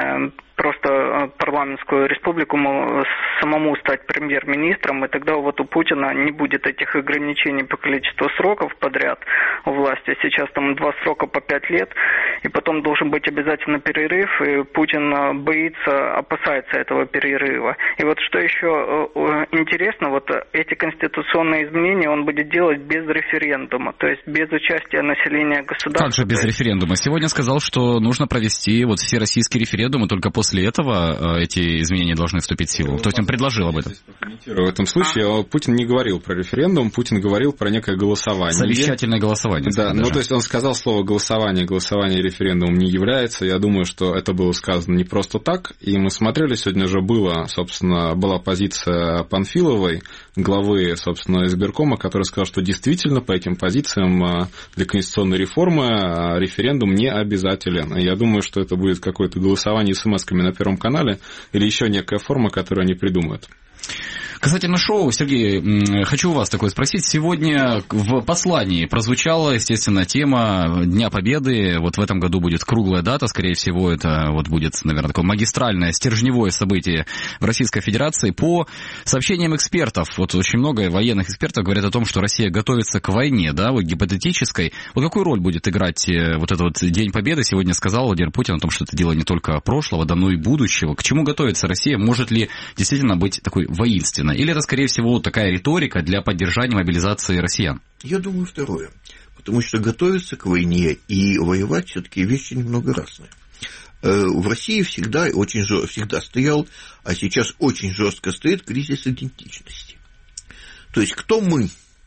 просто парламентскую республику, самому стать премьер-министром, и тогда вот у Путина не будет этих ограничений по количеству сроков подряд у власти. Сейчас там 2 срока по 5 лет, и потом должен быть обязательно перерыв, и Путин опасается этого перерыва. И вот что еще интересно, вот эти конституционные изменения он будет делать без референдума, то есть без участия населения государства. Как же без референдума? Сегодня сказал, что нужно провести всероссийский референдум, и только после этого эти изменения должны вступить в силу. То есть он предложил об этом. В этом случае Путин не говорил про референдум, Путин говорил про некое голосование. Совещательное голосование. Да, то есть он сказал слово голосование референдумом не является. Я думаю, что это было сказано не просто так. И мы смотрели, сегодня же была позиция Панфиловой, главы, собственно, избиркома, который сказал, что действительно по этим позициям для конституционной реформы референдум не обязателен. И я думаю, что это будет какое-то голосование смс-ками на Первом канале или еще некая форма, которую они придумают. Касательно шоу, Сергей, хочу у вас такое спросить. Сегодня в послании прозвучала, естественно, тема Дня Победы. Вот в этом году будет круглая дата, скорее всего, это будет, наверное, такое магистральное, стержневое событие в Российской Федерации. По сообщениям экспертов, очень много военных экспертов говорят о том, что Россия готовится к войне, гипотетической. Какую роль будет играть этот День Победы? Сегодня сказал Владимир Путин о том, что это дело не только прошлого, но и будущего. К чему готовится Россия? Может ли действительно быть такой воинственной? Или это, скорее всего, такая риторика для поддержания мобилизации россиян? Я думаю, второе. Потому что готовиться к войне и воевать все-таки вещи немного разные. В России всегда стоял, а сейчас очень жестко стоит кризис идентичности. То есть, кто мы?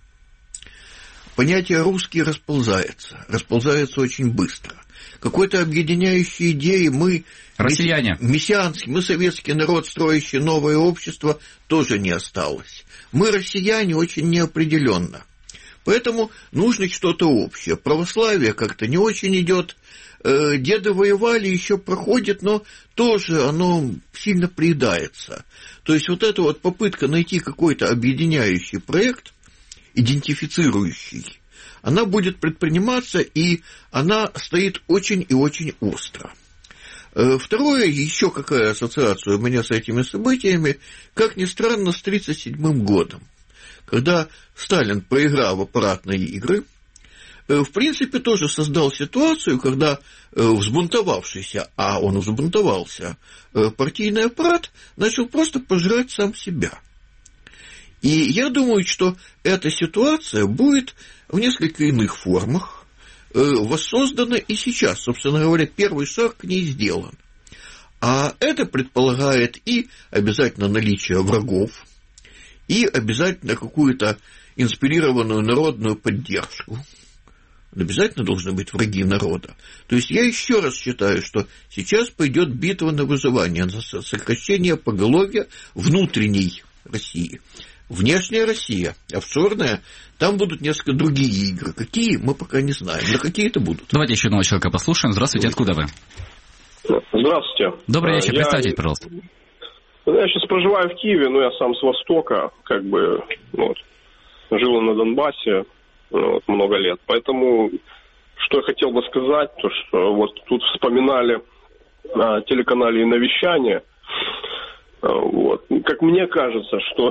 Понятие «русский» расползается очень быстро. Какой-то объединяющей идеи мы... Россияне. Мессианский, мы советский народ, строящий новое общество, тоже не осталось. Мы россияне очень неопределенно. Поэтому нужно что-то общее. Православие как-то не очень идет. Деды воевали, еще проходит, но тоже оно сильно приедается. То есть эта попытка найти какой-то объединяющий проект, идентифицирующий, она будет предприниматься, и она стоит очень и очень остро. Второе, еще какая ассоциация у меня с этими событиями, как ни странно, с 1937 годом, когда Сталин, проиграв аппаратные игры, в принципе, тоже создал ситуацию, когда взбунтовавшийся, а он взбунтовался, партийный аппарат начал просто пожирать сам себя. И я думаю, что эта ситуация будет в несколько иных формах воссоздана и сейчас. Собственно говоря, первый шаг к ней сделан. А это предполагает и обязательно наличие врагов, и обязательно какую-то инспирированную народную поддержку. Обязательно должны быть враги народа. То есть я еще раз считаю, что сейчас пойдет битва на выживание, на сокращение поголовья внутренней России. Внешняя Россия, офшорная, там будут несколько другие игры. Какие, мы пока не знаем, но какие-то будут. Давайте еще одного человека послушаем. Здравствуйте, откуда вы? Здравствуйте. Добрый вечер, представьтесь, пожалуйста. Я сейчас проживаю в Киеве, но я сам с Востока, жил на Донбассе много лет. Поэтому, что я хотел бы сказать, то что вот тут вспоминали на телеканале «Навещание». Вот. Как мне кажется, что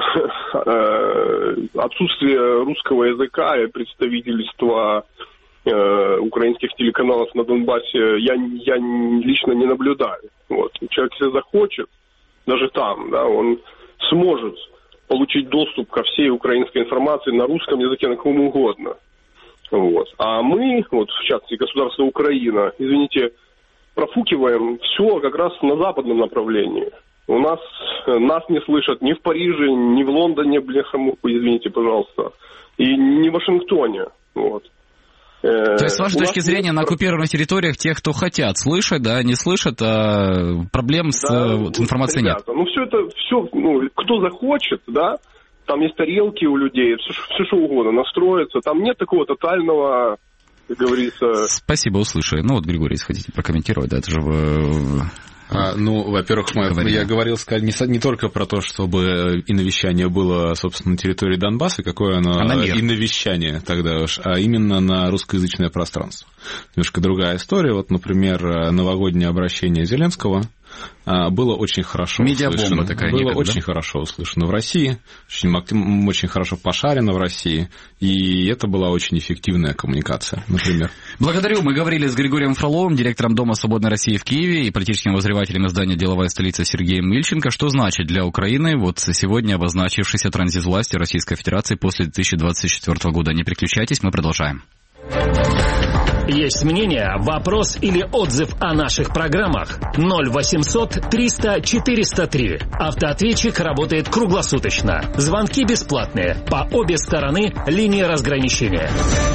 отсутствие русского языка и представительства украинских телеканалов на Донбассе я лично не наблюдаю. Вот. Человек, если захочет, даже там, да, он сможет получить доступ ко всей украинской информации на русском языке, на каком угодно. Вот. А мы, в частности, государство Украина, профукиваем все как раз на западном направлении. Нас не слышат ни в Париже, ни в Лондоне, бляха-муха, извините, пожалуйста, и ни в Вашингтоне. Вот. То есть, с вашей точки зрения, на оккупированных территориях тех, кто хотят слышать, да, не слышат, а проблем с информацией ребята, нет? Все, кто захочет, да, там есть тарелки у людей, все что угодно, настроиться, там нет такого тотального, как говорится... Спасибо, услышали. Григорий, если хотите прокомментировать, да, это же... Во-первых, я говорил не только про то, чтобы инновещание было, собственно, на территории Донбасса, какое оно инновещание тогда уж, а именно на русскоязычное пространство. Немножко другая история. Вот, например, новогоднее обращение Зеленского было очень хорошо услышано. Было очень хорошо услышано в России, очень хорошо пошарено в России, и это была очень эффективная коммуникация, например. Благодарю. Мы говорили с Григорием Фроловым, директором Дома свободной России в Киеве и политическим обозревателем издания «Деловая столица» Сергеем Ильченко. Что значит для Украины сегодня обозначившийся транзит власти Российской Федерации после 2024 года? Не переключайтесь, мы продолжаем. Есть мнение, вопрос или отзыв о наших программах? 0800 300 403. Автоответчик работает круглосуточно. Звонки бесплатные. По обе стороны линии разграничения.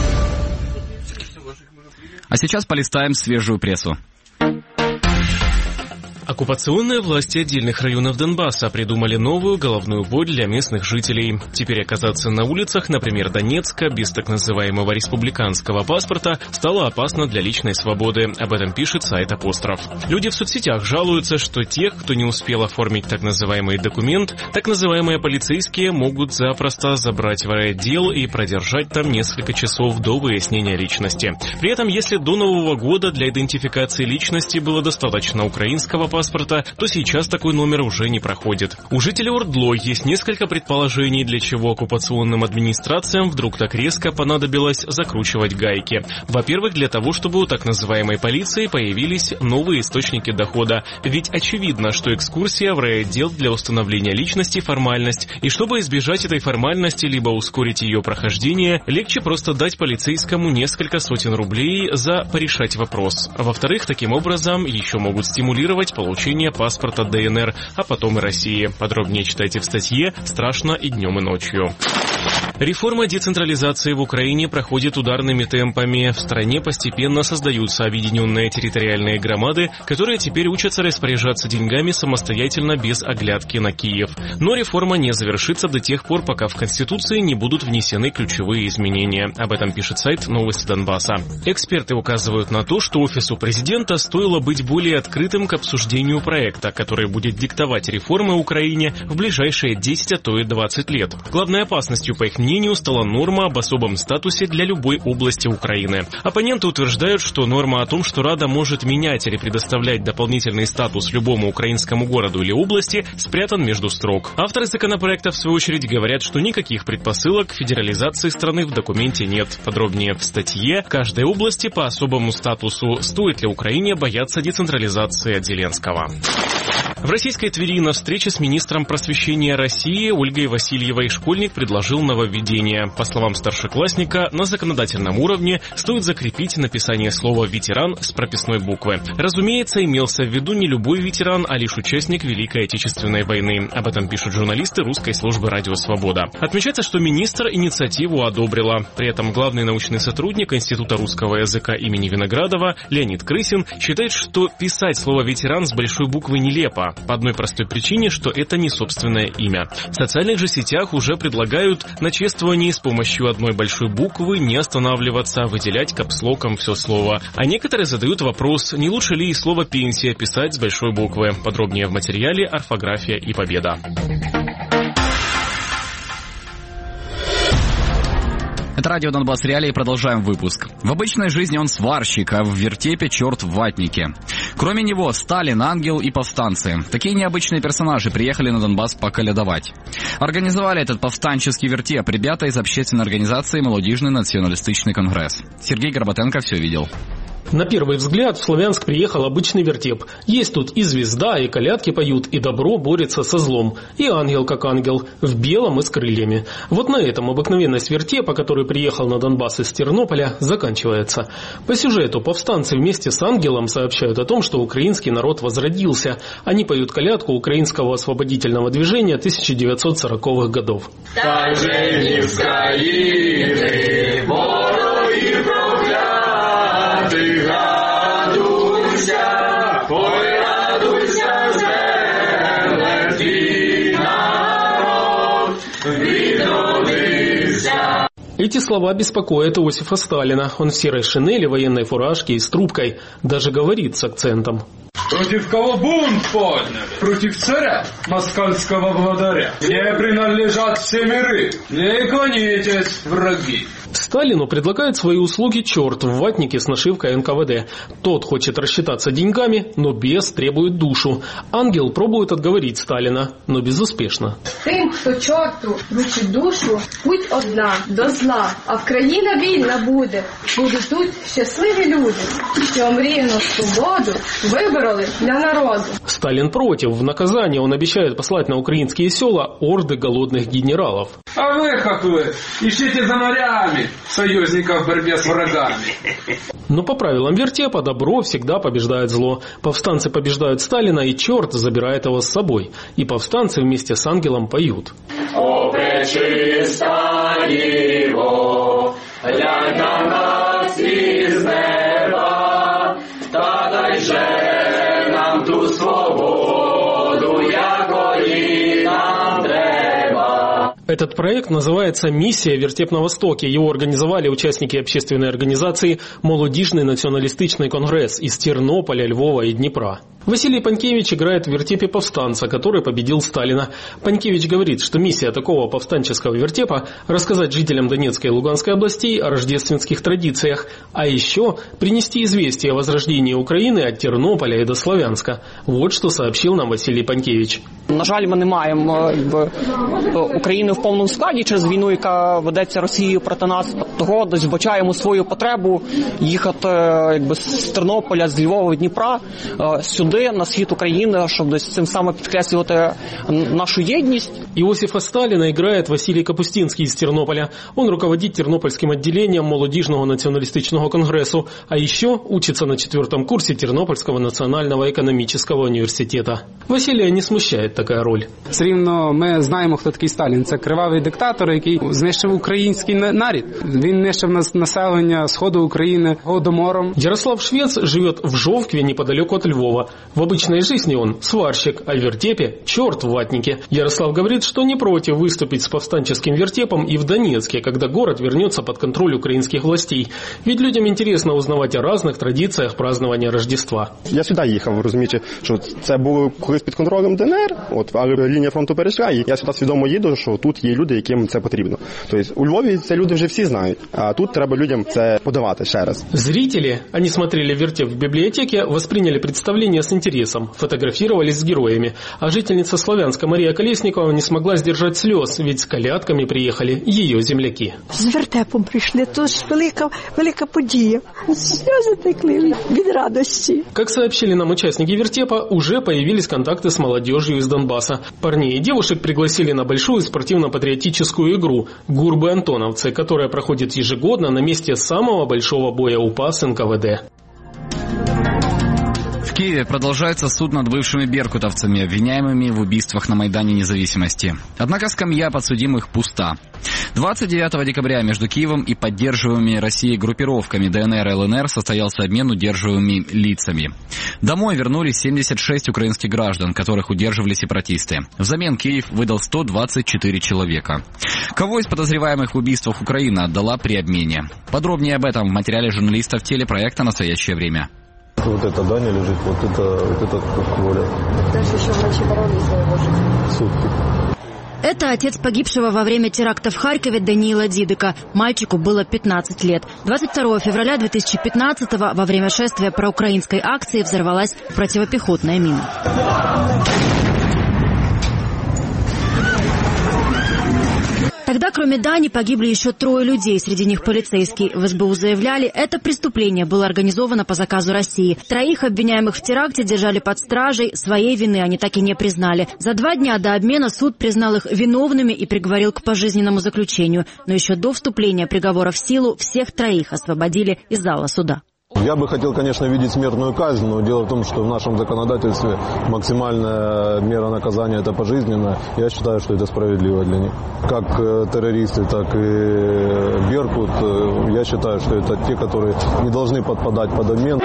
А сейчас полистаем свежую прессу. Оккупационные власти отдельных районов Донбасса придумали новую головную боль для местных жителей. Теперь оказаться на улицах, например, Донецка, без так называемого республиканского паспорта стало опасно для личной свободы. Об этом пишет сайт «Апостроф». Люди в соцсетях жалуются, что тех, кто не успел оформить так называемый документ, так называемые полицейские могут запросто забрать в райотдел и продержать там несколько часов до выяснения личности. При этом, если до Нового года для идентификации личности было достаточно украинского паспорта, то сейчас такой номер уже не проходит. У жителей Ордло есть несколько предположений, для чего оккупационным администрациям вдруг так резко понадобилось закручивать гайки. Во-первых, для того, чтобы у так называемой полиции появились новые источники дохода. Ведь очевидно, что экскурсия в райотдел для установления личности – формальность. И чтобы избежать этой формальности, либо ускорить ее прохождение, легче просто дать полицейскому несколько сотен рублей за порешать вопрос. Во-вторых, таким образом еще могут стимулировать получение паспорта ДНР, а потом и России. Подробнее читайте в статье «Страшно и днем, и ночью». Реформа децентрализации в Украине проходит ударными темпами. В стране постепенно создаются объединенные территориальные громады, которые теперь учатся распоряжаться деньгами самостоятельно без оглядки на Киев. Но реформа не завершится до тех пор, пока в Конституции не будут внесены ключевые изменения. Об этом пишет сайт «Новости Донбасса». Эксперты указывают на то, что офису президента стоило быть более открытым к обсуждению проекта, который будет диктовать реформы Украине в ближайшие 10, а то и 20 лет. Главной опасностью, по их мнению, стала норма об особом статусе для любой области Украины. Оппоненты утверждают, что норма о том, что Рада может менять или предоставлять дополнительный статус любому украинскому городу или области, спрятан между строк. Авторы законопроекта, в свою очередь, говорят, что никаких предпосылок к федерализации страны в документе нет. Подробнее в статье «Каждой области по особому статусу. Стоит ли Украине бояться децентрализации от Зеленского?». В российской Твери на встрече с министром просвещения России Ольгой Васильевой школьник предложил нововведение. По словам старшеклассника, на законодательном уровне стоит закрепить написание слова «ветеран» с прописной буквы. Разумеется, имелся в виду не любой ветеран, а лишь участник Великой Отечественной войны. Об этом пишут журналисты русской службы «Радио Свобода». Отмечается, что министр инициативу одобрила. При этом главный научный сотрудник Института русского языка имени Виноградова Леонид Крысин считает, что писать слово «ветеран» с большой буквы нелепо. По одной простой причине, что это не собственное имя. В социальных же сетях уже предлагают на чествовании с помощью одной большой буквы не останавливаться, выделять капслоком все слово. А некоторые задают вопрос, не лучше ли и слово «пенсия» писать с большой буквы. Подробнее в материале «Орфография и победа». Это радио Донбасс Реалии, продолжаем выпуск. В обычной жизни он сварщик, а в вертепе черт в ватнике. Кроме него Сталин, ангел и повстанцы. Такие необычные персонажи приехали на Донбасс поколядовать. Организовали этот повстанческий вертеп ребята из общественной организации «Молодежный националистичный конгресс». Сергей Горбатенко все видел. На первый взгляд в Славянск приехал обычный вертеп. Есть тут и звезда, и колядки поют, и добро борется со злом, и ангел как ангел, в белом и с крыльями. Вот на этом обыкновенность вертепа, который приехал на Донбасс из Тернополя, заканчивается. По сюжету повстанцы вместе с ангелом сообщают о том, что украинский народ возродился. Они поют колядку украинского освободительного движения 1940-х годов. Эти слова беспокоят Иосифа Сталина. Он в серой шинели, военной фуражке и с трубкой. Даже говорит с акцентом. Против кого бунт подняли? Против царя, москальского владаря. Мне принадлежат все миры. Не клонитесь, враги. Сталину предлагает свои услуги черт в ватнике с нашивкой НКВД. Тот хочет рассчитаться деньгами, но бес требует душу. Ангел пробует отговорить Сталина, но безуспешно. Тим, хто чорту вручить душу, путь одна до зла, а в країна вільна буде. Будуть тут щасливі люди, що мріяну свободу вибороли для народу. Сталин против. В наказание он обещает послать на украинские села орды голодных генералов. А вы, как вы, ищите за морями союзников в борьбе с врагами. Но по правилам вертепа добро всегда побеждает зло. Повстанцы побеждают Сталина, и черт забирает его с собой. И повстанцы вместе с ангелом поют. О, пречиста Діво, глянь на нас із неба, та дай же нам ту свободу, якої нам треба. Этот проект называется «Миссия Вертеп на Востоке». Его организовали участники общественной организации «Молодежный националистичный конгресс» из Тернополя, Львова и Днепра. Василий Панькевич играет в вертепе повстанца, который победил Сталина. Панькевич говорит, что миссия такого повстанческого вертепа – рассказать жителям Донецкой и Луганской областей о рождественских традициях, а еще принести известие о возрождении Украины от Тернополя и до Славянска. Вот что сообщил нам Василий Панькевич. На жаль, ми не маємо України в повному складі через війну, яка ведеться Росією проти нас. Того десь вбачаємо свою потребу їхати з Тернополя, з Львова, Дніпра сюди, на схід України, щоб десь цим самим підкреслювати нашу єдність. Иосифа Сталина играет Василий Капустинский из Тернополя. Он руководит тернопольским отделением Молодежного националистичного конгрессу, а еще учится на 4-м курсе Тернопольского национального экономического университета. Василия не смущает така роль. Все рівно ми знаємо, хто такий Сталін. Це кривавий диктатор, який знищив український народ. Він нищив населення Сходу України голодомором. Ярослав Швец живет в Жовкве неподалеку от Львова. В обычной жизни он сварщик, а в вертепе черт в ватнике. Ярослав говорит, что не против выступить с повстанческим вертепом и в Донецке, когда город вернется под контроль украинских властей. Ведь людям интересно узнавать о разных традициях празднования Рождества. Я сюди їхав, розуміючи, що це було колись під контролем ДНР, але лінія фронту перейшла, і я сюди свідомо їду, що тут є люди, яким це потрібно. Тобто у Львові це люди вже всі знають, а тут треба людям це подавати ще раз. Зрители, они смотрели вертеп в библиотеке, восприняли представление с интересом, фотографировались с героями. А жительница Слов'янска Мария Колесникова не смогла сдержать слез, ведь с колядками приехали ее земляки. З вертепом прийшли, то ж велика подія. Сльози текли від радості. Как сообщили нам участники вертепа, уже появились контакты с молодежью из Донбасса. Парней и девушек пригласили на большую спортивно-патриотическую игру «Гурбы-Антоновцы», которая проходит ежегодно на месте самого большого боя УПА с НКВД. В Киеве продолжается суд над бывшими беркутовцами, обвиняемыми в убийствах на Майдане Независимости. Однако скамья подсудимых пуста. 29 декабря между Киевом и поддерживаемыми Россией группировками ДНР и ЛНР состоялся обмен удерживаемыми лицами. Домой вернулись 76 украинских граждан, которых удерживали сепаратисты. Взамен Киев выдал 124 человека. Кого из подозреваемых в убийствах Украина отдала при обмене? Подробнее об этом в материале журналистов телепроекта «Настоящее время». Вот это Даня лежит, вот это Коля. Дальше еще врачи боролись за его жизнь. Сутки. Это отец погибшего во время теракта в Харькове Даниила Дидыка. Мальчику было 15 лет. 22 февраля 2015-го во время шествия проукраинской акции взорвалась противопехотная мина. Тогда, кроме Дани, погибли еще 3 людей, среди них полицейский. В СБУ заявляли, это преступление было организовано по заказу России. 3 обвиняемых в теракте держали под стражей, своей вины они так и не признали. За 2 дня до обмена суд признал их виновными и приговорил к пожизненному заключению. Но еще до вступления приговора в силу всех 3 освободили из зала суда. Я бы хотел, конечно, видеть смертную казнь, но дело в том, что в нашем законодательстве максимальная мера наказания – это пожизненная. Я считаю, что это справедливо для них. Как террористы, так и Беркут, я считаю, что это те, которые не должны подпадать под обмен.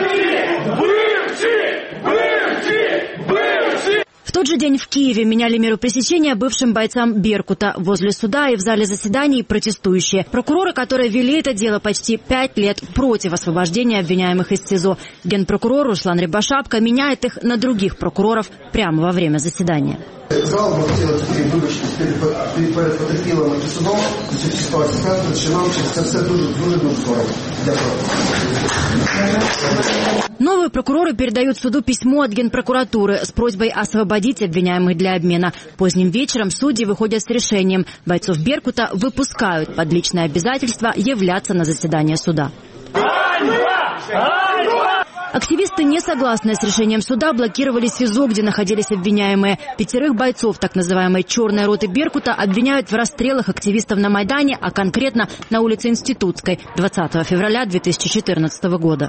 В тот же день в Киеве меняли меру пресечения бывшим бойцам Беркута. Возле суда и в зале заседаний протестующие. Прокуроры, которые вели это дело почти 5 лет против освобождения обвиняемых из СИЗО. Генпрокурор Руслан Рябошапка меняет их на других прокуроров прямо во время заседания. Зал би хотіли таки вибачитись перед потерпілими і судом за цю ситуацію. Сказати, що нам це все дуже здорово. Дякую. Новые прокуроры передают суду письмо от Генпрокуратуры с просьбой освободить обвиняемых для обмена. Поздним вечером судьи выходят с решением. Бойцов Беркута выпускают под личное обязательство являться на заседание суда. Активисты, не согласные с решением суда, блокировали СИЗО, где находились обвиняемые. 5 бойцов так называемой «черной роты» Беркута обвиняют в расстрелах активистов на Майдане, а конкретно на улице Институтской 20 февраля 2014 года.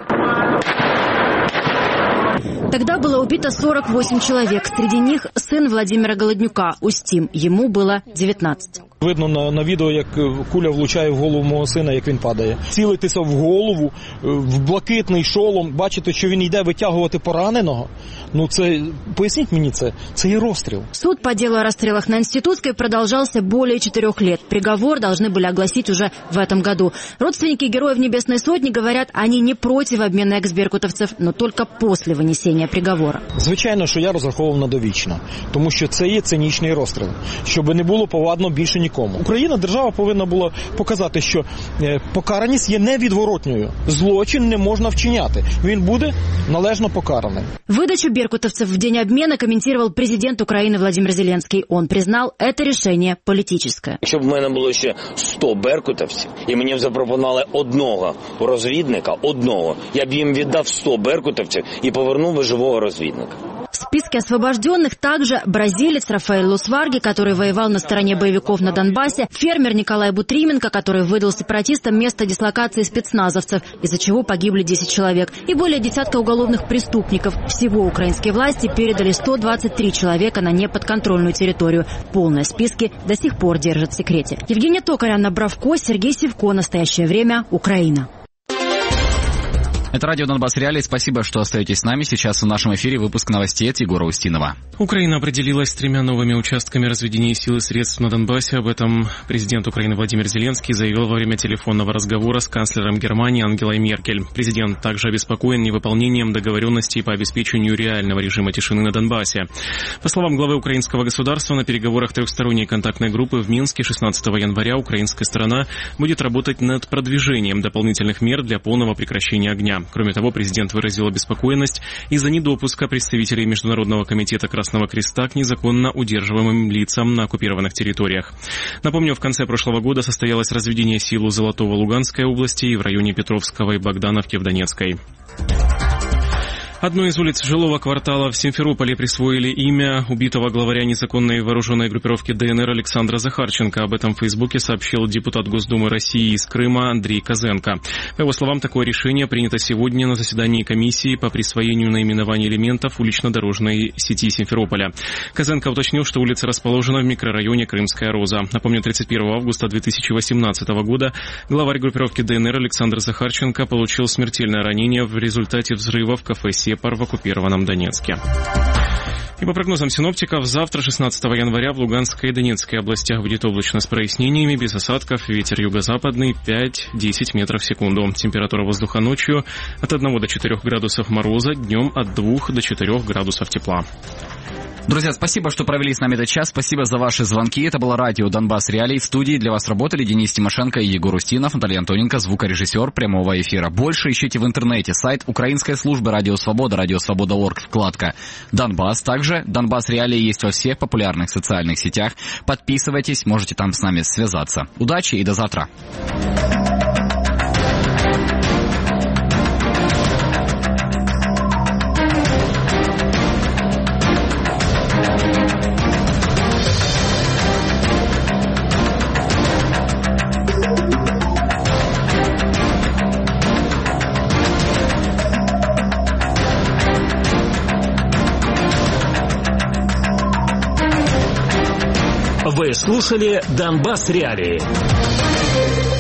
Тогда было убито 48 человек. Среди них сын Владимира Голоднюка, Устим. Ему было 19. Видно на відео, як куля влучає в голову мого сина, як він падає. Цілитися в голову, в блакитний шолом, бачите, що він йде витягувати пораненого. Ну це, поясніть мені це є розстріл. Суд по делу о расстрелах на Институтской продолжался более 4 лет. Приговор должны были огласить уже в этом году. Родственники героев Небесной Сотни говорят, они не против обмена экс-беркутовцев, но только после вынесения приговора. Звичайно, що я розраховував на довічно, тому що це є цинічний розстріл, щоб не було повадно більше нікому. Україна, держава повинна була показати, що покараність є невідворотньою. Злочин не можна вчиняти. Він буде належно покараний. Выдачу беркутовцев в день обмена комментировал президент Украины Владимир Зеленский. Он признал, это решение политическое. Якщо б в мене було ще 100 беркутовців, і мені б запропонували одного розвідника, я б їм віддав 100 беркутовців і повернув би живого розвідника. В списке освобожденных также бразилец Рафаэль Лусварги, который воевал на стороне боевиков на Донбассе, фермер Николай Бутрименко, который выдал сепаратистам место дислокации спецназовцев, из-за чего погибли 10 человек, и более десятка уголовных преступников. Всего украинские власти передали 123 человека на неподконтрольную территорию. Полные списки до сих пор держат в секрете. Евгения Токарь, Анна Бравко, Сергей Сивко. Настоящее время. Украина. Это радио Донбасс Реалии. Спасибо, что остаетесь с нами. Сейчас в нашем эфире выпуск новостей от Егора Устинова. Украина определилась с 3 новыми участками разведения сил и средств на Донбассе. Об этом президент Украины Владимир Зеленский заявил во время телефонного разговора с канцлером Германии Ангелой Меркель. Президент также обеспокоен невыполнением договоренностей по обеспечению реального режима тишины на Донбассе. По словам главы украинского государства, на переговорах трехсторонней контактной группы в Минске 16 января украинская сторона будет работать над продвижением дополнительных мер для полного прекращения огня. Кроме того, президент выразил обеспокоенность из-за недопуска представителей Международного комитета Красного Креста к незаконно удерживаемым лицам на оккупированных территориях. Напомню, в конце прошлого года состоялось разведение сил у Золотого Луганской области и в районе Петровского и Богдановки в Донецкой. Одной из улиц жилого квартала в Симферополе присвоили имя убитого главаря незаконной вооруженной группировки ДНР Александра Захарченко. Об этом в Фейсбуке сообщил депутат Госдумы России из Крыма Андрей Козенко. По его словам, такое решение принято сегодня на заседании комиссии по присвоению наименований элементов улично-дорожной сети Симферополя. Козенко уточнил, что улица расположена в микрорайоне Крымская Роза. Напомню, 31 августа 2018 года главарь группировки ДНР Александр Захарченко получил смертельное ранение в результате взрыва в кафе «Сепар» в оккупированном Донецке. И по прогнозам синоптиков, завтра, 16 января, в Луганской и Донецкой областях будет облачно с прояснениями, без осадков, ветер юго-западный 5-10 метров в секунду. Температура воздуха ночью от 1 до 4 градусов мороза, днем от 2 до 4 градусов тепла. Друзья, спасибо, что провели с нами этот час. Спасибо за ваши звонки. Это было радио «Донбасс Реалии». В студии для вас работали Денис Тимошенко и Егор Устинов, Наталья Антоненко, звукорежиссер прямого эфира. Больше ищите в интернете. Сайт Украинской службы «Радио Свобода», радиосвобода.орг, вкладка «Донбасс». Также «Донбасс Реалии» есть во всех популярных социальных сетях. Подписывайтесь, можете там с нами связаться. Удачи и до завтра. Вы слушали «Донбасс Реалии».